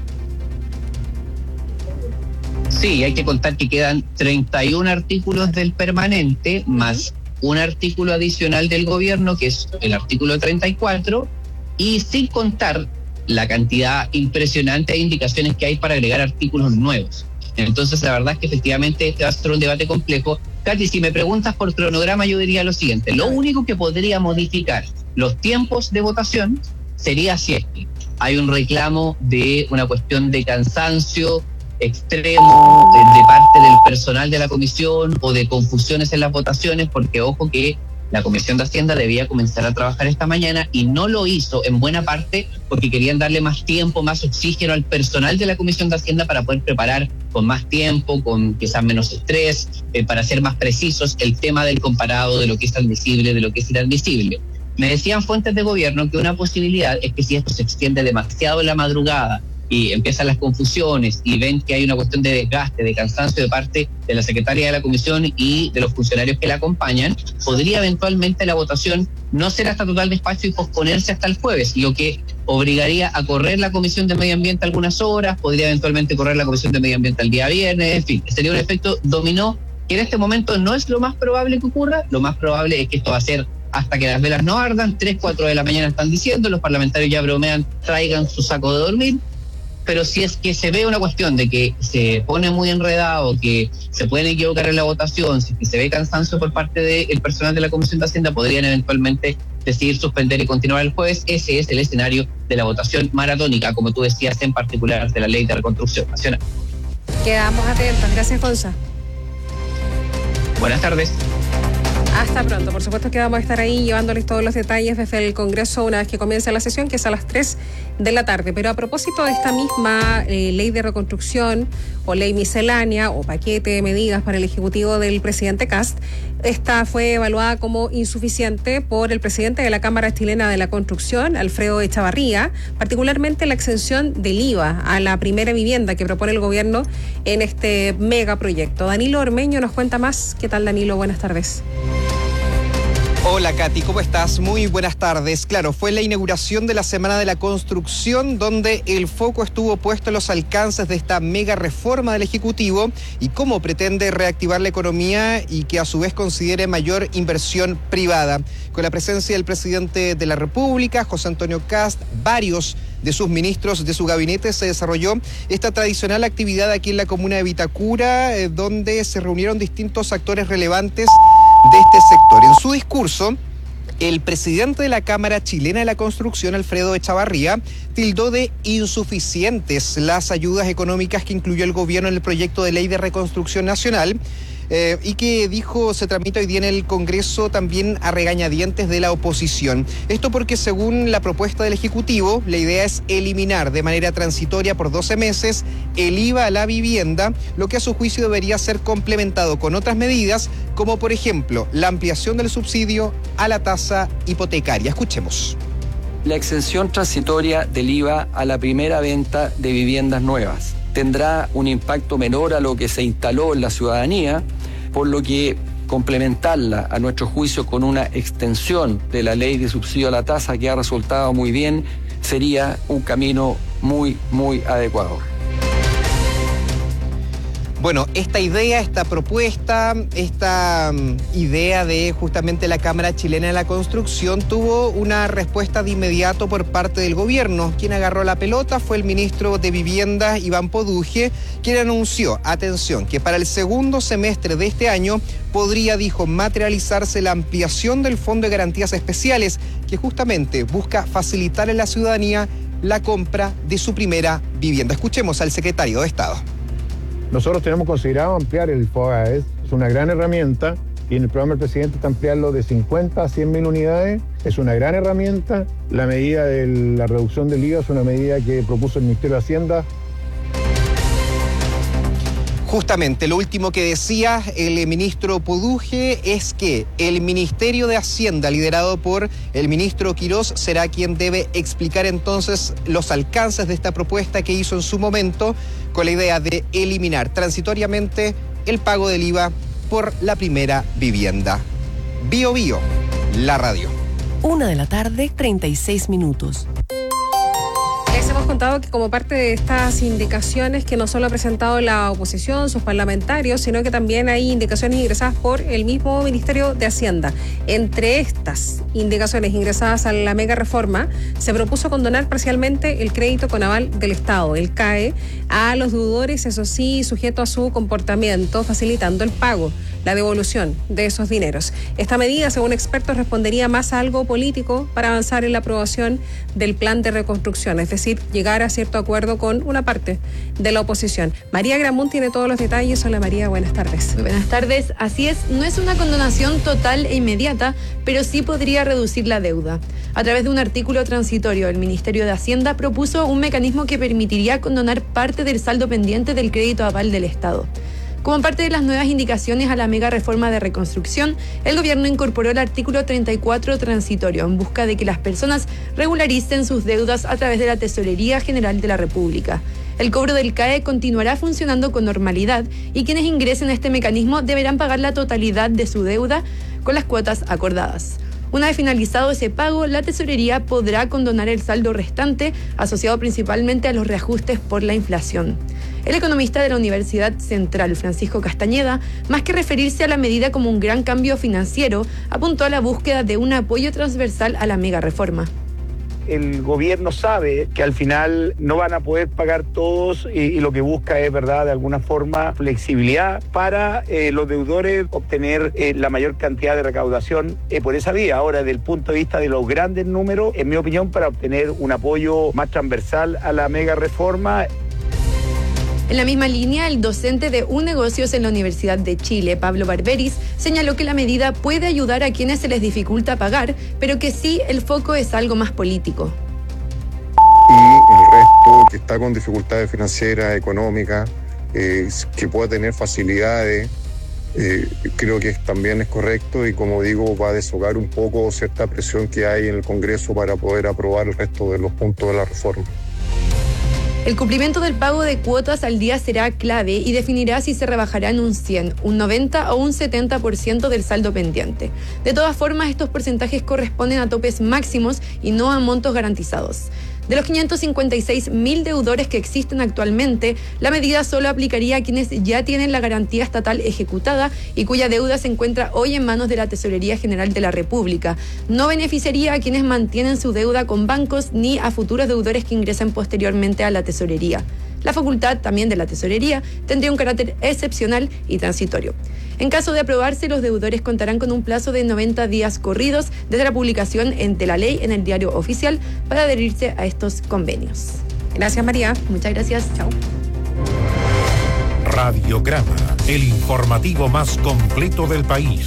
Sí, hay que contar que quedan 31 artículos del permanente, más un artículo adicional del gobierno, que es el artículo 34, y sin contar la cantidad impresionante de indicaciones que hay para agregar artículos nuevos. Entonces, la verdad es que efectivamente este va a ser un debate complejo. Katy, si me preguntas por cronograma, yo diría lo siguiente. Lo único que podría modificar los tiempos de votación sería si es que hay un reclamo de una cuestión de cansancio extremo de parte del personal de la comisión o de confusiones en las votaciones, porque ojo que la Comisión de Hacienda debía comenzar a trabajar esta mañana y no lo hizo en buena parte porque querían darle más tiempo, más oxígeno al personal de la Comisión de Hacienda para poder preparar con más tiempo, con quizás menos estrés, para ser más precisos el tema del comparado de lo que es admisible, de lo que es inadmisible. Me decían fuentes de gobierno que una posibilidad es que si esto se extiende demasiado en la madrugada y empiezan las confusiones y ven que hay una cuestión de desgaste, de cansancio de parte de la secretaria de la comisión y de los funcionarios que la acompañan, podría eventualmente la votación no ser hasta total despacho y posponerse hasta el jueves, lo que obligaría a correr la Comisión de Medio Ambiente algunas horas, podría eventualmente correr la Comisión de Medio Ambiente el día viernes, en fin, sería un efecto dominó que en este momento no es lo más probable que ocurra. Lo más probable es que esto va a ser hasta que las velas no ardan, 3, 4 de la mañana están diciendo, los parlamentarios ya bromean, traigan su saco de dormir. Pero si es que se ve una cuestión de que se pone muy enredado, que se pueden equivocar en la votación, si es que se ve cansancio por parte del personal de la Comisión de Hacienda, podrían eventualmente decidir suspender y continuar el jueves. Ese es el escenario de la votación maratónica, como tú decías, en particular de la Ley de Reconstrucción Nacional. Quedamos atentos. Gracias, Gonza. Buenas tardes. Hasta pronto. Por supuesto que vamos a estar ahí llevándoles todos los detalles desde el Congreso una vez que comience la sesión, que es a las 3 de la tarde. Pero a propósito de esta misma ley de reconstrucción o ley miscelánea o paquete de medidas para el Ejecutivo del presidente Kast, esta fue evaluada como insuficiente por el presidente de la Cámara Chilena de la Construcción, Alfredo Echavarría, particularmente la exención del IVA a la primera vivienda que propone el gobierno en este megaproyecto. Danilo Ormeño nos cuenta más. ¿Qué tal, Danilo? Buenas tardes. Hola Katy, ¿cómo estás? Muy buenas tardes. Claro, fue la inauguración de la Semana de la Construcción donde el foco estuvo puesto en los alcances de esta mega reforma del Ejecutivo y cómo pretende reactivar la economía y que a su vez considere mayor inversión privada. Con la presencia del presidente de la República, José Antonio Kast, varios de sus ministros de su gabinete, se desarrolló esta tradicional actividad aquí en la comuna de Vitacura, donde se reunieron distintos actores relevantes de este sector. En su discurso, el presidente de la Cámara Chilena de la Construcción, Alfredo Echavarría, tildó de insuficientes las ayudas económicas que incluyó el gobierno en el proyecto de ley de reconstrucción nacional. y que dijo se tramita hoy día en el Congreso también a regañadientes de la oposición. Esto porque según la propuesta del Ejecutivo, la idea es eliminar de manera transitoria por 12 meses el IVA a la vivienda, lo que a su juicio debería ser complementado con otras medidas, como por ejemplo la ampliación del subsidio a la tasa hipotecaria. Escuchemos. La exención transitoria del IVA a la primera venta de viviendas nuevas tendrá un impacto menor a lo que se instaló en la ciudadanía, por lo que complementarla, a nuestro juicio, con una extensión de la ley de subsidio a la tasa que ha resultado muy bien, sería un camino muy adecuado. Bueno, esta idea, esta propuesta, esta idea de justamente la Cámara Chilena de la Construcción tuvo una respuesta de inmediato por parte del gobierno. Quien agarró la pelota fue el ministro de Vivienda, Iván Poduje, quien anunció, atención, que para el segundo semestre de este año podría, dijo, materializarse la ampliación del Fondo de Garantías Especiales, que justamente busca facilitar a la ciudadanía la compra de su primera vivienda. Escuchemos al secretario de Estado. Nosotros tenemos considerado ampliar el FOGAES, es una gran herramienta y en el programa del presidente está ampliarlo de 50 a 100.000 unidades, es una gran herramienta. La medida de la reducción del IVA es una medida que propuso el Ministerio de Hacienda. Justamente, lo último que decía el ministro Poduje es que el Ministerio de Hacienda, liderado por el ministro Quirós, será quien debe explicar entonces los alcances de esta propuesta que hizo en su momento, con la idea de eliminar transitoriamente el pago del IVA por la primera vivienda. Bio Bio, la radio. 1:36 p.m. Les hemos contado que como parte de estas indicaciones que no solo ha presentado la oposición, sus parlamentarios, sino que también hay indicaciones ingresadas por el mismo Ministerio de Hacienda. Entre estas indicaciones ingresadas a la mega reforma, se propuso condonar parcialmente el crédito con aval del Estado, el CAE, a los deudores, eso sí, sujeto a su comportamiento, facilitando el pago, la devolución de esos dineros. Esta medida, según expertos, respondería más a algo político para avanzar en la aprobación del plan de reconstrucción, es decir, llegar a cierto acuerdo con una parte de la oposición. María Gramún tiene todos los detalles. Hola María, buenas tardes. Muy buenas tardes. Así es, no es una condonación total e inmediata, pero sí podría reducir la deuda. A través de un artículo transitorio, el Ministerio de Hacienda propuso un mecanismo que permitiría condonar parte del saldo pendiente del crédito aval del Estado. Como parte de las nuevas indicaciones a la mega reforma de reconstrucción, el gobierno incorporó el artículo 34 transitorio en busca de que las personas regularicen sus deudas a través de la Tesorería General de la República. El cobro del CAE continuará funcionando con normalidad y quienes ingresen a este mecanismo deberán pagar la totalidad de su deuda con las cuotas acordadas. Una vez finalizado ese pago, la tesorería podrá condonar el saldo restante, asociado principalmente a los reajustes por la inflación. El economista de la Universidad Central, Francisco Castañeda, más que referirse a la medida como un gran cambio financiero, apuntó a la búsqueda de un apoyo transversal a la mega reforma. El gobierno sabe que al final no van a poder pagar todos y lo que busca es, ¿verdad?, de alguna forma flexibilidad para los deudores obtener la mayor cantidad de recaudación por esa vía. Ahora, desde el punto de vista de los grandes números, en mi opinión, para obtener un apoyo más transversal a la mega reforma. En la misma línea, el docente de UNegocios en la Universidad de Chile, Pablo Barberis, señaló que la medida puede ayudar a quienes se les dificulta pagar, pero que sí el foco es algo más político. Y el resto que está con dificultades financieras, económicas, que pueda tener facilidades, creo que también es correcto y, como digo, va a deshogar un poco cierta presión que hay en el Congreso para poder aprobar el resto de los puntos de la reforma. El cumplimiento del pago de cuotas al día será clave y definirá si se rebajará en un 100, un 90 o un 70% del saldo pendiente. De todas formas, estos porcentajes corresponden a topes máximos y no a montos garantizados. De los 556.000 deudores que existen actualmente, la medida solo aplicaría a quienes ya tienen la garantía estatal ejecutada y cuya deuda se encuentra hoy en manos de la Tesorería General de la República. No beneficiaría a quienes mantienen su deuda con bancos ni a futuros deudores que ingresen posteriormente a la Tesorería. La facultad también de la Tesorería tendría un carácter excepcional y transitorio. En caso de aprobarse, los deudores contarán con un plazo de 90 días corridos desde la publicación de la ley en el Diario Oficial para adherirse a estos convenios. Gracias, María. Muchas gracias. Chao. Radiograma, el informativo más completo del país.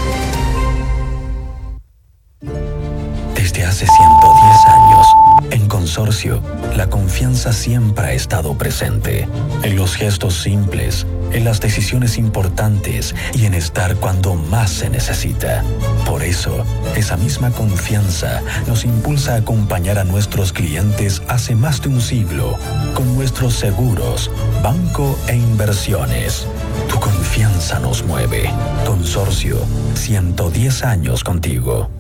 Desde hace 110 años, en Consorcio, la confianza siempre ha estado presente. En los gestos simples, en las decisiones importantes y en estar cuando más se necesita. Por eso, esa misma confianza nos impulsa a acompañar a nuestros clientes hace más de un siglo con nuestros seguros, banco e inversiones. Tu confianza nos mueve. Consorcio, 110 años contigo.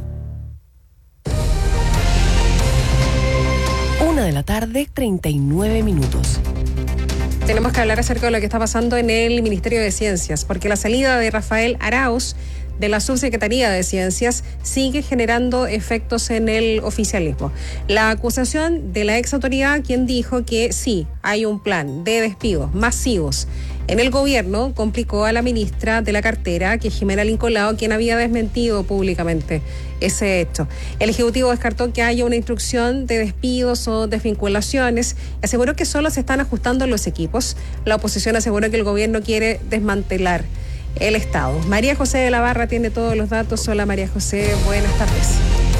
1:39 p.m. Tenemos que hablar acerca de lo que está pasando en el Ministerio de Ciencias, porque la salida de Rafael Arauz de la Subsecretaría de Ciencias sigue generando efectos en el oficialismo. La acusación de la ex autoridad, quien dijo que sí, hay un plan de despidos masivos en el gobierno, complicó a la ministra de la cartera, que es Jimena Lincolao, quien había desmentido públicamente ese hecho. El Ejecutivo descartó que haya una instrucción de despidos o desvinculaciones. Aseguró que solo se están ajustando los equipos. La oposición aseguró que el gobierno quiere desmantelar el Estado. María José de la Barra tiene todos los datos. Hola María José, buenas tardes.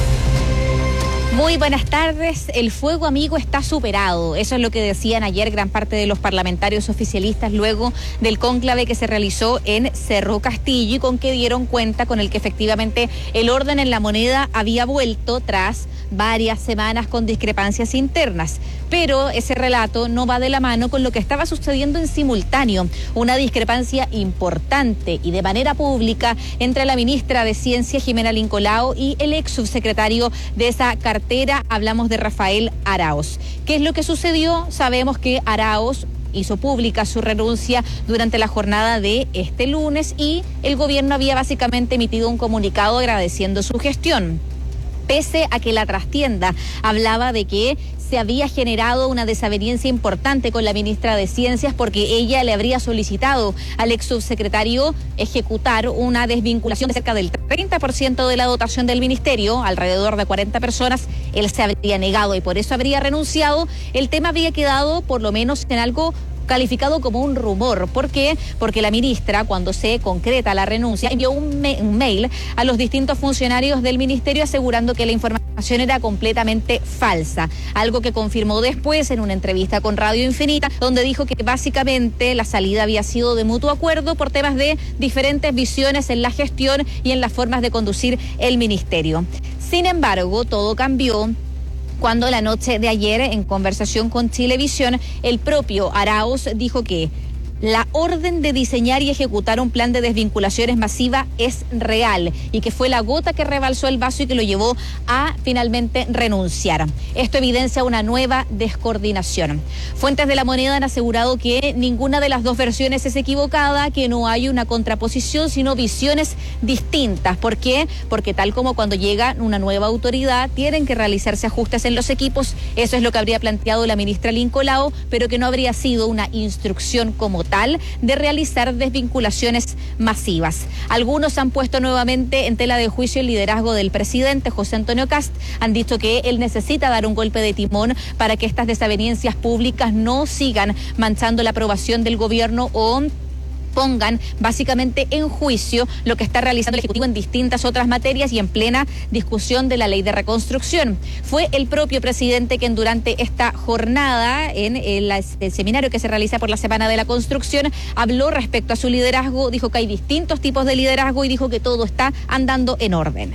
Muy buenas tardes. El fuego amigo está superado. Eso es lo que decían ayer gran parte de los parlamentarios oficialistas luego del cónclave que se realizó en Cerro Castillo y con que dieron cuenta con el que efectivamente el orden en la moneda había vuelto tras varias semanas con discrepancias internas. Pero ese relato no va de la mano con lo que estaba sucediendo en simultáneo, una discrepancia importante y de manera pública entre la ministra de Ciencia, Jimena Lincolao, y el ex subsecretario de esa cartera, hablamos de Rafael Arauz. ¿Qué es lo que sucedió? Sabemos que Arauz hizo pública su renuncia durante la jornada de este lunes y el gobierno había básicamente emitido un comunicado agradeciendo su gestión. Pese a que la trastienda hablaba de que se había generado una desaveniencia importante con la ministra de Ciencias porque ella le habría solicitado al ex subsecretario ejecutar una desvinculación de cerca del 30% de la dotación del ministerio, alrededor de 40 personas, él se habría negado y por eso habría renunciado. El tema había quedado por lo menos en algo calificado como un rumor. ¿Por qué? Porque la ministra, cuando se concreta la renuncia, envió un mail a los distintos funcionarios del ministerio asegurando que la información era completamente falsa, algo que confirmó después en una entrevista con Radio Infinita, donde dijo que básicamente la salida había sido de mutuo acuerdo por temas de diferentes visiones en la gestión y en las formas de conducir el ministerio. Sin embargo, todo cambió cuando la noche de ayer, en conversación con Chilevisión, el propio Arauz dijo que la orden de diseñar y ejecutar un plan de desvinculaciones masiva es real y que fue la gota que rebalsó el vaso y que lo llevó a finalmente renunciar. Esto evidencia una nueva descoordinación. Fuentes de La Moneda han asegurado que ninguna de las dos versiones es equivocada, que no hay una contraposición, sino visiones distintas. ¿Por qué? Porque tal como cuando llega una nueva autoridad, tienen que realizarse ajustes en los equipos. Eso es lo que habría planteado la ministra Lincolao, pero que no habría sido una instrucción como tal de realizar desvinculaciones masivas. Algunos han puesto nuevamente en tela de juicio el liderazgo del presidente José Antonio Kast. Han dicho que él necesita dar un golpe de timón para que estas desavenencias públicas no sigan manchando la aprobación del gobierno o pongan básicamente en juicio lo que está realizando el Ejecutivo en distintas otras materias y en plena discusión de la ley de reconstrucción. Fue el propio presidente quien durante esta jornada en el seminario que se realiza por la Semana de la Construcción habló respecto a su liderazgo, dijo que hay distintos tipos de liderazgo y dijo que todo está andando en orden.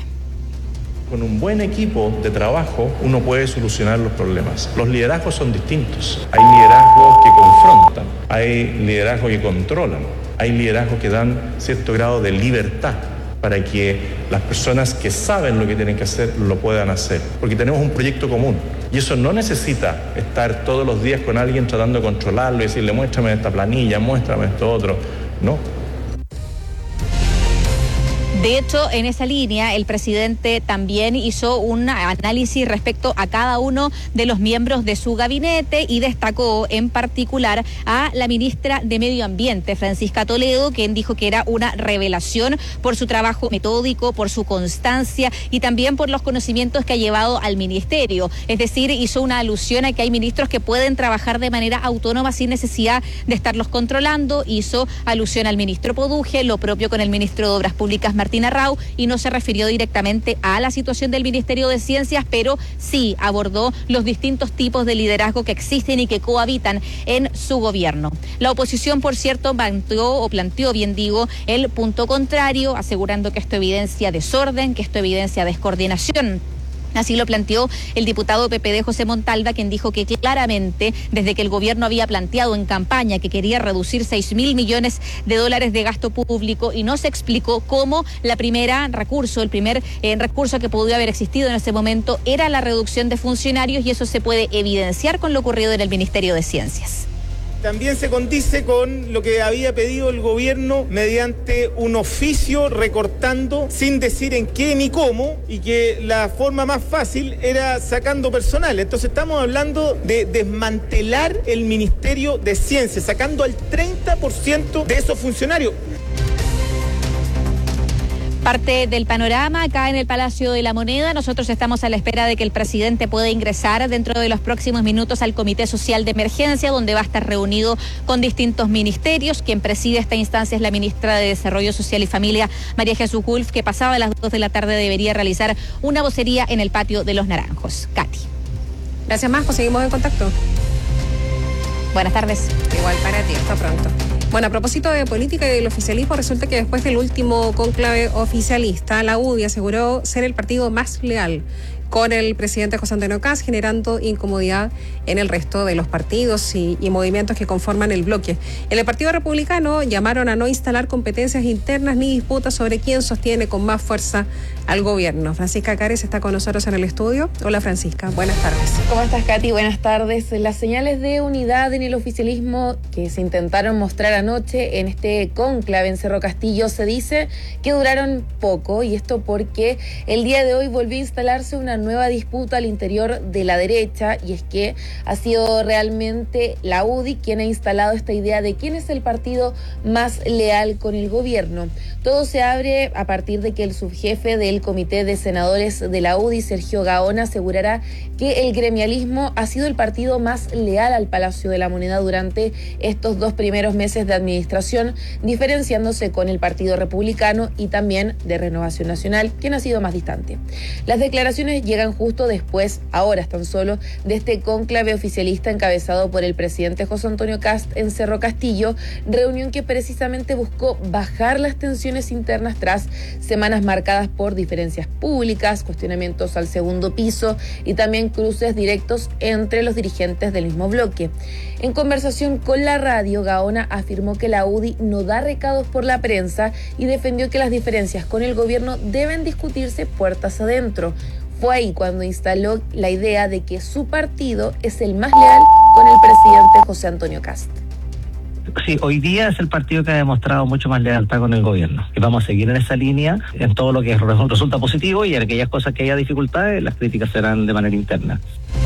Con un buen equipo de trabajo uno puede solucionar los problemas. Los liderazgos son distintos. Hay liderazgos que confrontan, hay liderazgos que controlan, hay liderazgos que dan cierto grado de libertad para que las personas que saben lo que tienen que hacer lo puedan hacer. Porque tenemos un proyecto común y eso no necesita estar todos los días con alguien tratando de controlarlo y decirle muéstrame esta planilla, muéstrame esto otro. No. De hecho, en esa línea, el presidente también hizo un análisis respecto a cada uno de los miembros de su gabinete y destacó en particular a la ministra de Medio Ambiente, Francisca Toledo, quien dijo que era una revelación por su trabajo metódico, por su constancia y también por los conocimientos que ha llevado al ministerio. Es decir, hizo una alusión a que hay ministros que pueden trabajar de manera autónoma sin necesidad de estarlos controlando. Hizo alusión al ministro Poduje, lo propio con el ministro de Obras Públicas, Martín Arrau, y no se refirió directamente a la situación del Ministerio de Ciencias, pero sí abordó los distintos tipos de liderazgo que existen y que cohabitan en su gobierno. La oposición, por cierto, planteó el punto contrario, asegurando que esto evidencia desorden, que esto evidencia descoordinación. Así lo planteó el diputado PPD José Montalva, quien dijo que claramente, desde que el gobierno había planteado en campaña que quería reducir 6.000 millones de dólares de gasto público y no se explicó cómo el primer recurso que podía haber existido en ese momento era la reducción de funcionarios, y eso se puede evidenciar con lo ocurrido en el Ministerio de Ciencias. También se condice con lo que había pedido el gobierno mediante un oficio recortando sin decir en qué ni cómo, y que la forma más fácil era sacando personal. Entonces estamos hablando de desmantelar el Ministerio de Ciencia, sacando al 30% de esos funcionarios. Parte del panorama acá en el Palacio de la Moneda. Nosotros estamos a la espera de que el presidente pueda ingresar dentro de los próximos minutos al Comité Social de Emergencia, donde va a estar reunido con distintos ministerios. Quien preside esta instancia es la ministra de Desarrollo Social y Familia, María Jesús Wolf, que pasada las 2 de la tarde debería realizar una vocería en el patio de Los Naranjos. Katy. Gracias, Majo. Seguimos en contacto. Buenas tardes. Igual para ti. Hasta pronto. Bueno, a propósito de política y del oficialismo, resulta que después del último cónclave oficialista, la UDI aseguró ser el partido más leal con el presidente José Antonio Kast, generando incomodidad en el resto de los partidos y movimientos que conforman el bloque. En el Partido Republicano llamaron a no instalar competencias internas ni disputas sobre quién sostiene con más fuerza al gobierno. Francisca Cares está con nosotros en el estudio. Hola, Francisca, buenas tardes. ¿Cómo estás, Katy? Buenas tardes. Las señales de unidad en el oficialismo que se intentaron mostrar anoche en este cónclave en Cerro Castillo se dice que duraron poco, y esto porque el día de hoy volvió a instalarse una nueva disputa al interior de la derecha, y es que ha sido realmente la UDI quien ha instalado esta idea de quién es el partido más leal con el gobierno. Todo se abre a partir de que el subjefe del Comité de Senadores de la UDI, Sergio Gaona, asegurará que el gremialismo ha sido el partido más leal al Palacio de la Moneda durante estos 2 primeros meses de administración, diferenciándose con el Partido Republicano y también de Renovación Nacional, quien ha sido más distante. Las declaraciones llegan justo después, ahora tan solo, de este cónclave oficialista encabezado por el presidente José Antonio Kast en Cerro Castillo, reunión que precisamente buscó bajar las tensiones internas tras semanas marcadas por diferencias públicas, cuestionamientos al segundo piso y también cruces directos entre los dirigentes del mismo bloque. En conversación con la radio, Gaona afirmó que la UDI no da recados por la prensa y defendió que las diferencias con el gobierno deben discutirse puertas adentro. Fue ahí cuando instaló la idea de que su partido es el más leal con el presidente José Antonio Kast. Sí, hoy día es el partido que ha demostrado mucho más lealtad con el gobierno. Y vamos a seguir en esa línea, en todo lo que resulta positivo, y en aquellas cosas que haya dificultades, las críticas serán de manera interna.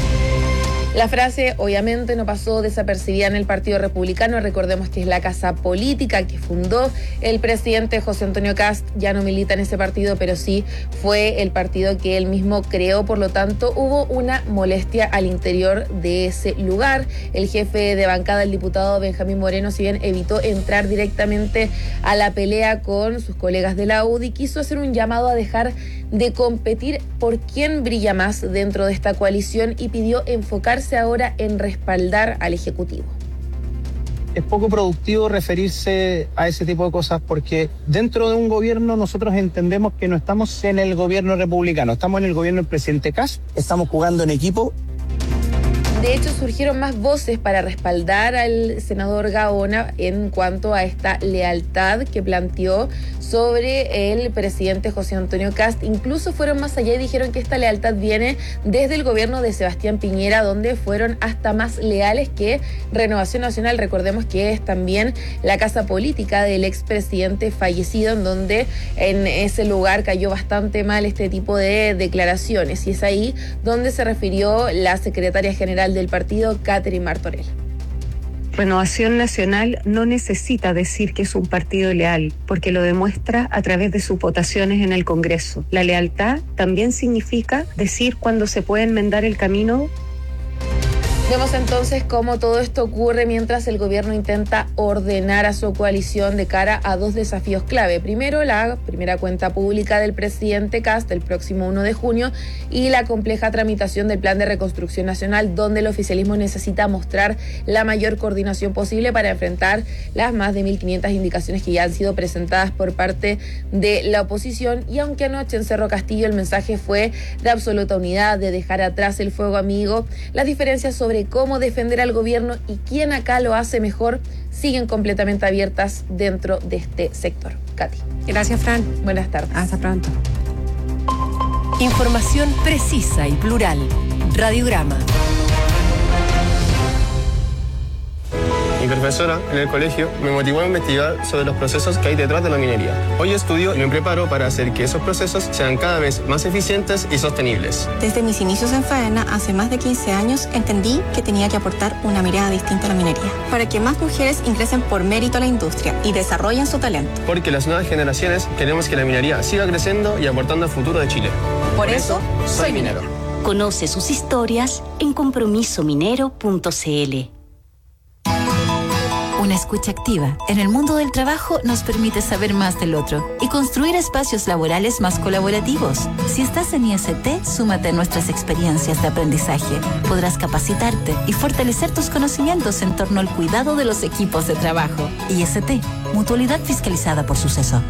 La frase obviamente no pasó desapercibida en el Partido Republicano. Recordemos que es la casa política que fundó el presidente José Antonio Kast. Ya no milita en ese partido, pero sí fue el partido que él mismo creó. Por lo tanto, hubo una molestia al interior de ese lugar. El jefe de bancada, el diputado Benjamín Moreno, si bien evitó entrar directamente a la pelea con sus colegas de la UDI, quiso hacer un llamado a dejar de competir por quién brilla más dentro de esta coalición y pidió enfocarse ahora en respaldar al Ejecutivo. Es poco productivo referirse a ese tipo de cosas porque dentro de un gobierno nosotros entendemos que no estamos en el gobierno republicano, estamos en el gobierno del presidente Kast, estamos jugando en equipo. De hecho, surgieron más voces para respaldar al senador Gaona en cuanto a esta lealtad que planteó sobre el presidente José Antonio Kast. Incluso fueron más allá y dijeron que esta lealtad viene desde el gobierno de Sebastián Piñera, donde fueron hasta más leales que Renovación Nacional. Recordemos que es también la casa política del expresidente fallecido, en donde en ese lugar cayó bastante mal este tipo de declaraciones. Y es ahí donde se refirió la secretaria general del partido, Catherine Martorell. Renovación Nacional no necesita decir que es un partido leal, porque lo demuestra a través de sus votaciones en el Congreso. La lealtad también significa decir cuando se puede enmendar el camino. Vemos entonces cómo todo esto ocurre mientras el gobierno intenta ordenar a su coalición de cara a dos desafíos clave. Primero, la primera cuenta pública del presidente Kast el próximo 1 de junio y la compleja tramitación del Plan de Reconstrucción Nacional, donde el oficialismo necesita mostrar la mayor coordinación posible para enfrentar las más de 1.500 indicaciones que ya han sido presentadas por parte de la oposición. Y aunque anoche en Cerro Castillo el mensaje fue de absoluta unidad, de dejar atrás el fuego amigo, las diferencias sobre cómo defender al gobierno y quién acá lo hace mejor siguen completamente abiertas dentro de este sector. Katy. Gracias, Fran. Buenas tardes. Hasta pronto. Información precisa y plural. Radiograma. Mi profesora en el colegio me motivó a investigar sobre los procesos que hay detrás de la minería. Hoy estudio y me preparo para hacer que esos procesos sean cada vez más eficientes y sostenibles. Desde mis inicios en Faena, hace más de 15 años, entendí que tenía que aportar una mirada distinta a la minería, para que más mujeres ingresen por mérito a la industria y desarrollen su talento. Porque las nuevas generaciones queremos que la minería siga creciendo y aportando al futuro de Chile. Por eso, soy minero. Conoce sus historias en compromisominero.cl. Una escucha activa en el mundo del trabajo nos permite saber más del otro y construir espacios laborales más colaborativos. Si estás en IST, súmate a nuestras experiencias de aprendizaje. Podrás capacitarte y fortalecer tus conocimientos en torno al cuidado de los equipos de trabajo. IST, Mutualidad fiscalizada por Suceso.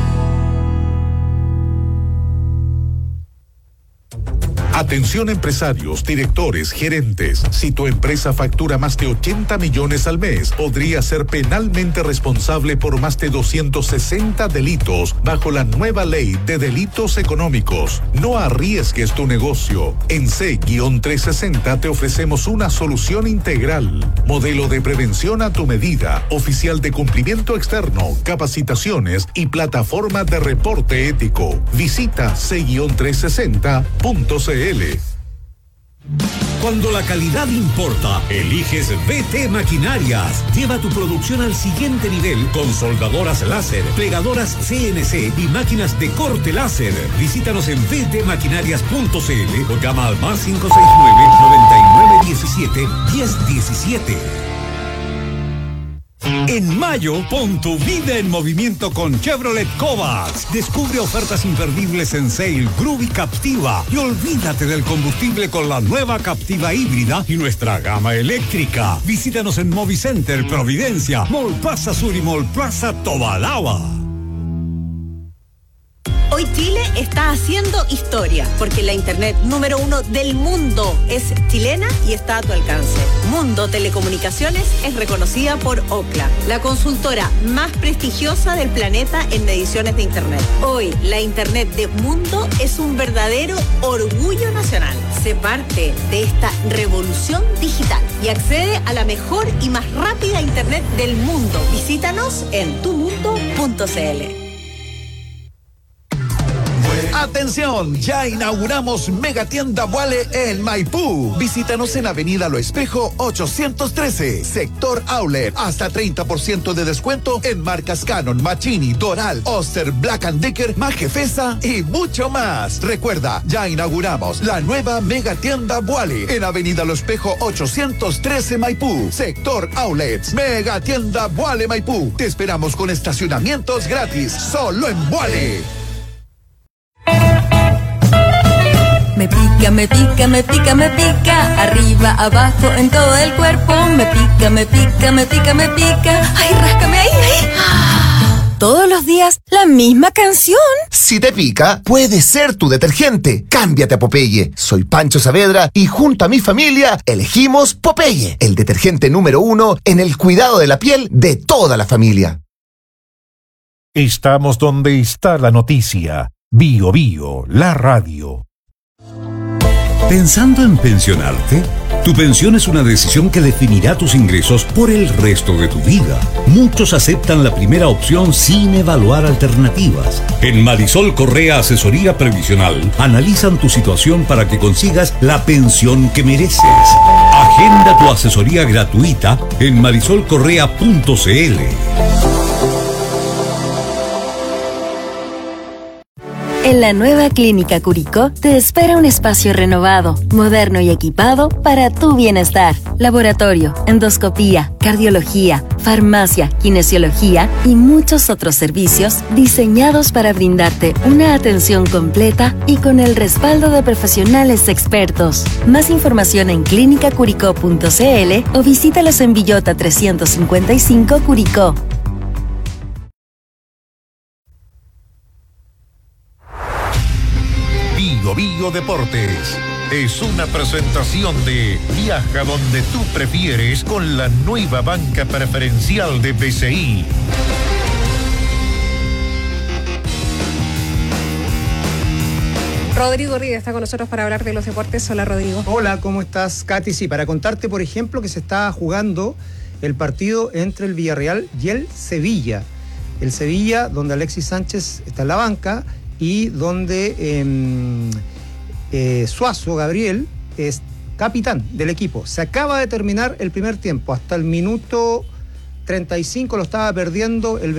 Atención empresarios, directores, gerentes. Si tu empresa factura más de 80 millones al mes, podría ser penalmente responsable por más de 260 delitos bajo la nueva ley de delitos económicos. No arriesgues tu negocio. En C-360 te ofrecemos una solución integral. Modelo de prevención a tu medida, oficial de cumplimiento externo, capacitaciones y plataforma de reporte ético. Visita C-360.cl. Cuando la calidad importa, eliges VT Maquinarias. Lleva tu producción al siguiente nivel con soldadoras láser, plegadoras CNC y máquinas de corte láser. Visítanos en vtmaquinarias.cl o llama al más 569-9917-1017. En mayo, pon tu vida en movimiento con Chevrolet Kovacs. Descubre ofertas imperdibles en Sail, Groove y Captiva. Y olvídate del combustible con la nueva Captiva híbrida y nuestra gama eléctrica. Visítanos en Movicenter, Providencia, Mall Plaza Sur y Mall Plaza Tobalaba. Hoy Chile está haciendo historia, porque la internet número 1 del mundo es chilena y está a tu alcance. Mundo Telecomunicaciones es reconocida por Ookla, la consultora más prestigiosa del planeta en mediciones de internet. Hoy, la internet de Mundo es un verdadero orgullo nacional. Sé parte de esta revolución digital y accede a la mejor y más rápida internet del mundo. Visítanos en tumundo.cl. ¡Atención! Ya inauguramos Megatienda Vuale en Maipú. Visítanos en Avenida Lo Espejo 813, Sector Outlet. Hasta 30% de descuento en marcas Canon, Machini, Doral, Oster, Black & Decker, Majefesa y mucho más. Recuerda, ya inauguramos la nueva Megatienda Vuale en Avenida Lo Espejo 813, Maipú, Sector Outlets. Megatienda Vuale Maipú. Te esperamos con estacionamientos gratis, solo en Vuale. Me pica, me pica, me pica, me pica, arriba, abajo, en todo el cuerpo. Me pica, me pica, me pica, me pica. Ay, ráscame ahí, ahí. todos los días la misma canción. Si te pica, puede ser tu detergente. Cámbiate a Popeye. Soy Pancho Saavedra y junto a mi familia elegimos Popeye, el detergente número 1 en el cuidado de la piel de toda la familia. Estamos donde está la noticia. Bio Bio, la radio. ¿Pensando en pensionarte? Tu pensión es una decisión que definirá tus ingresos por el resto de tu vida. Muchos aceptan la primera opción sin evaluar alternativas. En Marisol Correa Asesoría Previsional analizan tu situación para que consigas la pensión que mereces. Agenda tu asesoría gratuita en marisolcorrea.cl. En la nueva Clínica Curicó te espera un espacio renovado, moderno y equipado para tu bienestar. Laboratorio, endoscopía, cardiología, farmacia, kinesiología y muchos otros servicios diseñados para brindarte una atención completa y con el respaldo de profesionales expertos. Más información en clinicacuricó.cl o visítalos en Villota 355 Curicó. Bio Bio Deportes es una presentación de Viaja donde tú prefieres con la nueva banca preferencial de BCI. Rodrigo Ríos está con nosotros para hablar de los deportes. Hola, Rodrigo. Hola, ¿cómo estás, Katy? Sí, para contarte, por ejemplo, que se está jugando el partido entre el Villarreal y el Sevilla. El Sevilla, donde Alexis Sánchez está en la banca, y donde Suazo, Gabriel, es capitán del equipo. Se acaba de terminar el primer tiempo. Hasta el minuto 35 lo estaba perdiendo el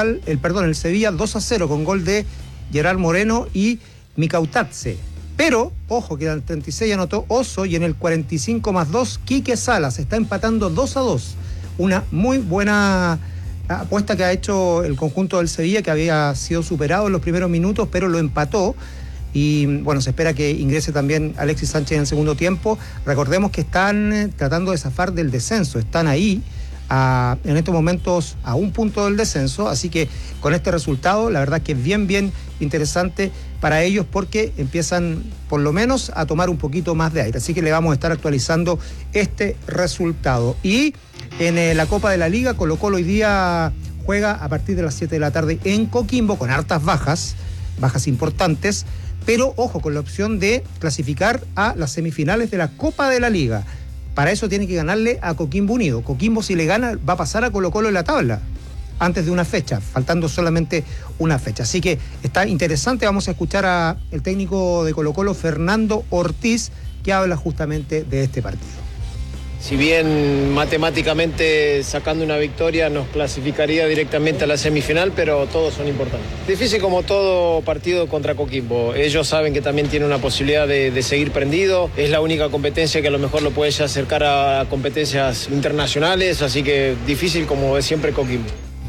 el Sevilla 2-0 con gol de Gerard Moreno y Mikautatse. Pero, ojo, que en el 36 anotó Oso y en el 45+2 Quique Salas. Está empatando 2-2. Una muy buena apuesta que ha hecho el conjunto del Sevilla, que había sido superado en los primeros minutos, pero lo empató. Y bueno, se espera que ingrese también Alexis Sánchez en el segundo tiempo. Recordemos que están tratando de zafar del descenso, están ahí en estos momentos a un punto del descenso, así que con este resultado la verdad que es bien interesante para ellos, porque empiezan por lo menos a tomar un poquito más de aire, así que le vamos a estar actualizando este resultado. Y en la Copa de la Liga, Colo-Colo hoy día juega a partir de las 7 de la tarde en Coquimbo, con hartas bajas importantes, pero ojo, con la opción de clasificar a las semifinales de la Copa de la Liga. Para eso tiene que ganarle a Coquimbo Unido. Coquimbo, si le gana, va a pasar a Colo-Colo en la tabla antes de una fecha, faltando solamente una fecha. Así que está interesante. Vamos a escuchar al técnico de Colo-Colo, Fernando Ortiz, que habla justamente de este partido. Si bien matemáticamente sacando una victoria nos clasificaría directamente a la semifinal, pero todos son importantes. Difícil como todo partido contra Coquimbo. Ellos saben que también tienen una posibilidad de seguir prendido. Es la única competencia que a lo mejor lo puede ya acercar a competencias internacionales, así que difícil como es siempre Coquimbo.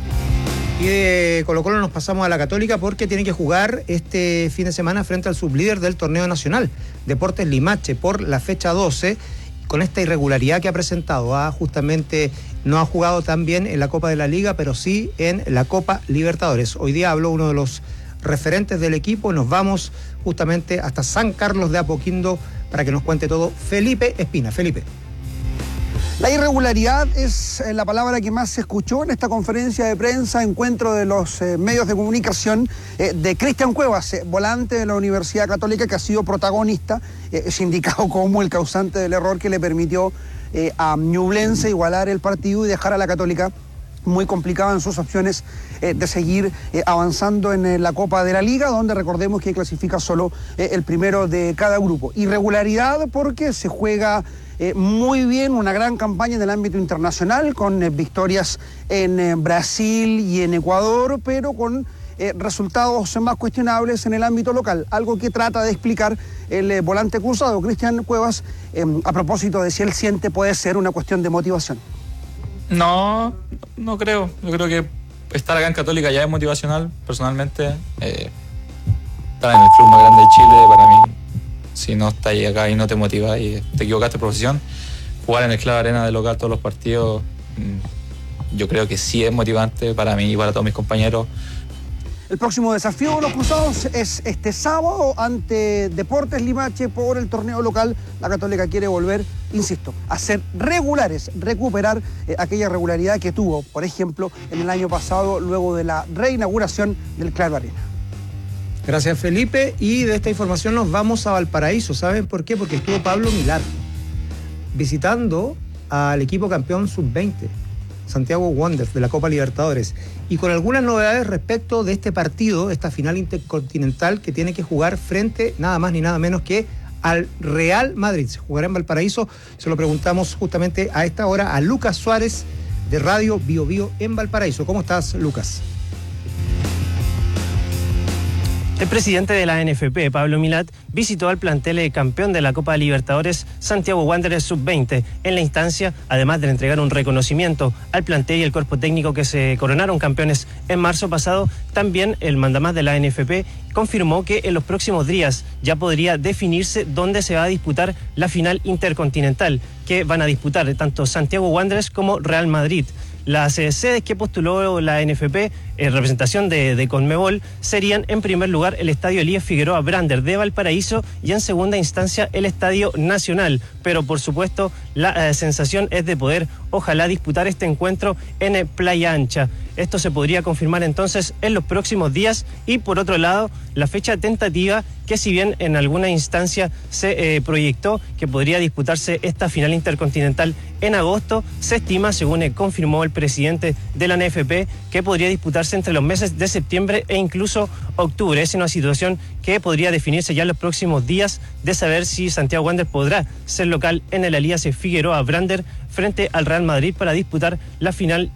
Y de Colo-Colo nos pasamos a la Católica, porque tiene que jugar este fin de semana frente al sublíder del torneo nacional, Deportes Limache, por la fecha 12. Con esta irregularidad que ha presentado, justamente no ha jugado tan bien en la Copa de la Liga, pero sí en la Copa Libertadores. Hoy día habló uno de los referentes del equipo. Nos vamos justamente hasta San Carlos de Apoquindo para que nos cuente todo Felipe Espina. Felipe. La irregularidad es la palabra que más se escuchó en esta conferencia de prensa, encuentro de los medios de comunicación, de Cristian Cuevas, volante de la Universidad Católica, que ha sido protagonista, es indicado como el causante del error que le permitió a Ñublense igualar el partido y dejar a la Católica muy complicada en sus opciones de seguir avanzando en la Copa de la Liga, donde recordemos que clasifica solo el primero de cada grupo. Irregularidad porque se juega muy bien, una gran campaña en el ámbito internacional, con victorias en Brasil y en Ecuador, pero con resultados más cuestionables en el ámbito local, algo que trata de explicar el volante cruzado Cristian Cuevas, a propósito de si él siente puede ser una cuestión de motivación. No creo. Yo creo que estar acá en Católica ya es motivacional, personalmente. Estar en el club más grande de Chile, para mí, si no estás acá y no te motivas y te equivocaste de profesión, jugar en el Club Arena de local todos los partidos, yo creo que sí es motivante para mí y para todos mis compañeros. El próximo desafío de los cruzados es este sábado ante Deportes Limache por el torneo local. La Católica quiere volver, insisto, a ser regulares, recuperar aquella regularidad que tuvo, por ejemplo, en el año pasado luego de la reinauguración del Claro Arena. Gracias, Felipe. Y de esta información nos vamos a Valparaíso. ¿Saben por qué? Porque estuvo Pablo Milad visitando al equipo campeón sub-20, Santiago Wanderers, de la Copa Libertadores, y con algunas novedades respecto de este partido, esta final intercontinental que tiene que jugar frente nada más ni nada menos que al Real Madrid. Se jugará en Valparaíso. Se lo preguntamos justamente a esta hora a Lucas Suárez de Radio Bio Bio en Valparaíso. ¿Cómo estás, Lucas? El presidente de la NFP, Pablo Milad, visitó al plantel campeón de la Copa Libertadores, Santiago Wanderers Sub-20. En la instancia, además de entregar un reconocimiento al plantel y el cuerpo técnico que se coronaron campeones en marzo pasado, también el mandamás de la NFP confirmó que en los próximos días ya podría definirse dónde se va a disputar la final intercontinental, que van a disputar tanto Santiago Wanderers como Real Madrid. Las sedes que postuló la NFP en representación de Conmebol serían en primer lugar el Estadio Elías Figueroa Brander de Valparaíso y en segunda instancia el Estadio Nacional. Pero por supuesto la sensación es de poder ojalá disputar este encuentro en Playa Ancha. Esto se podría confirmar entonces en los próximos días y por otro lado la fecha tentativa que si bien en alguna instancia se proyectó que podría disputarse esta final intercontinental en agosto, se estima, según confirmó el presidente de la NFP, que podría disputarse entre los meses de septiembre e incluso octubre. Es una situación que podría definirse ya en los próximos días de saber si Santiago Wanderers podrá ser local en el Elías Figueroa Brander frente al Real Madrid para disputar la final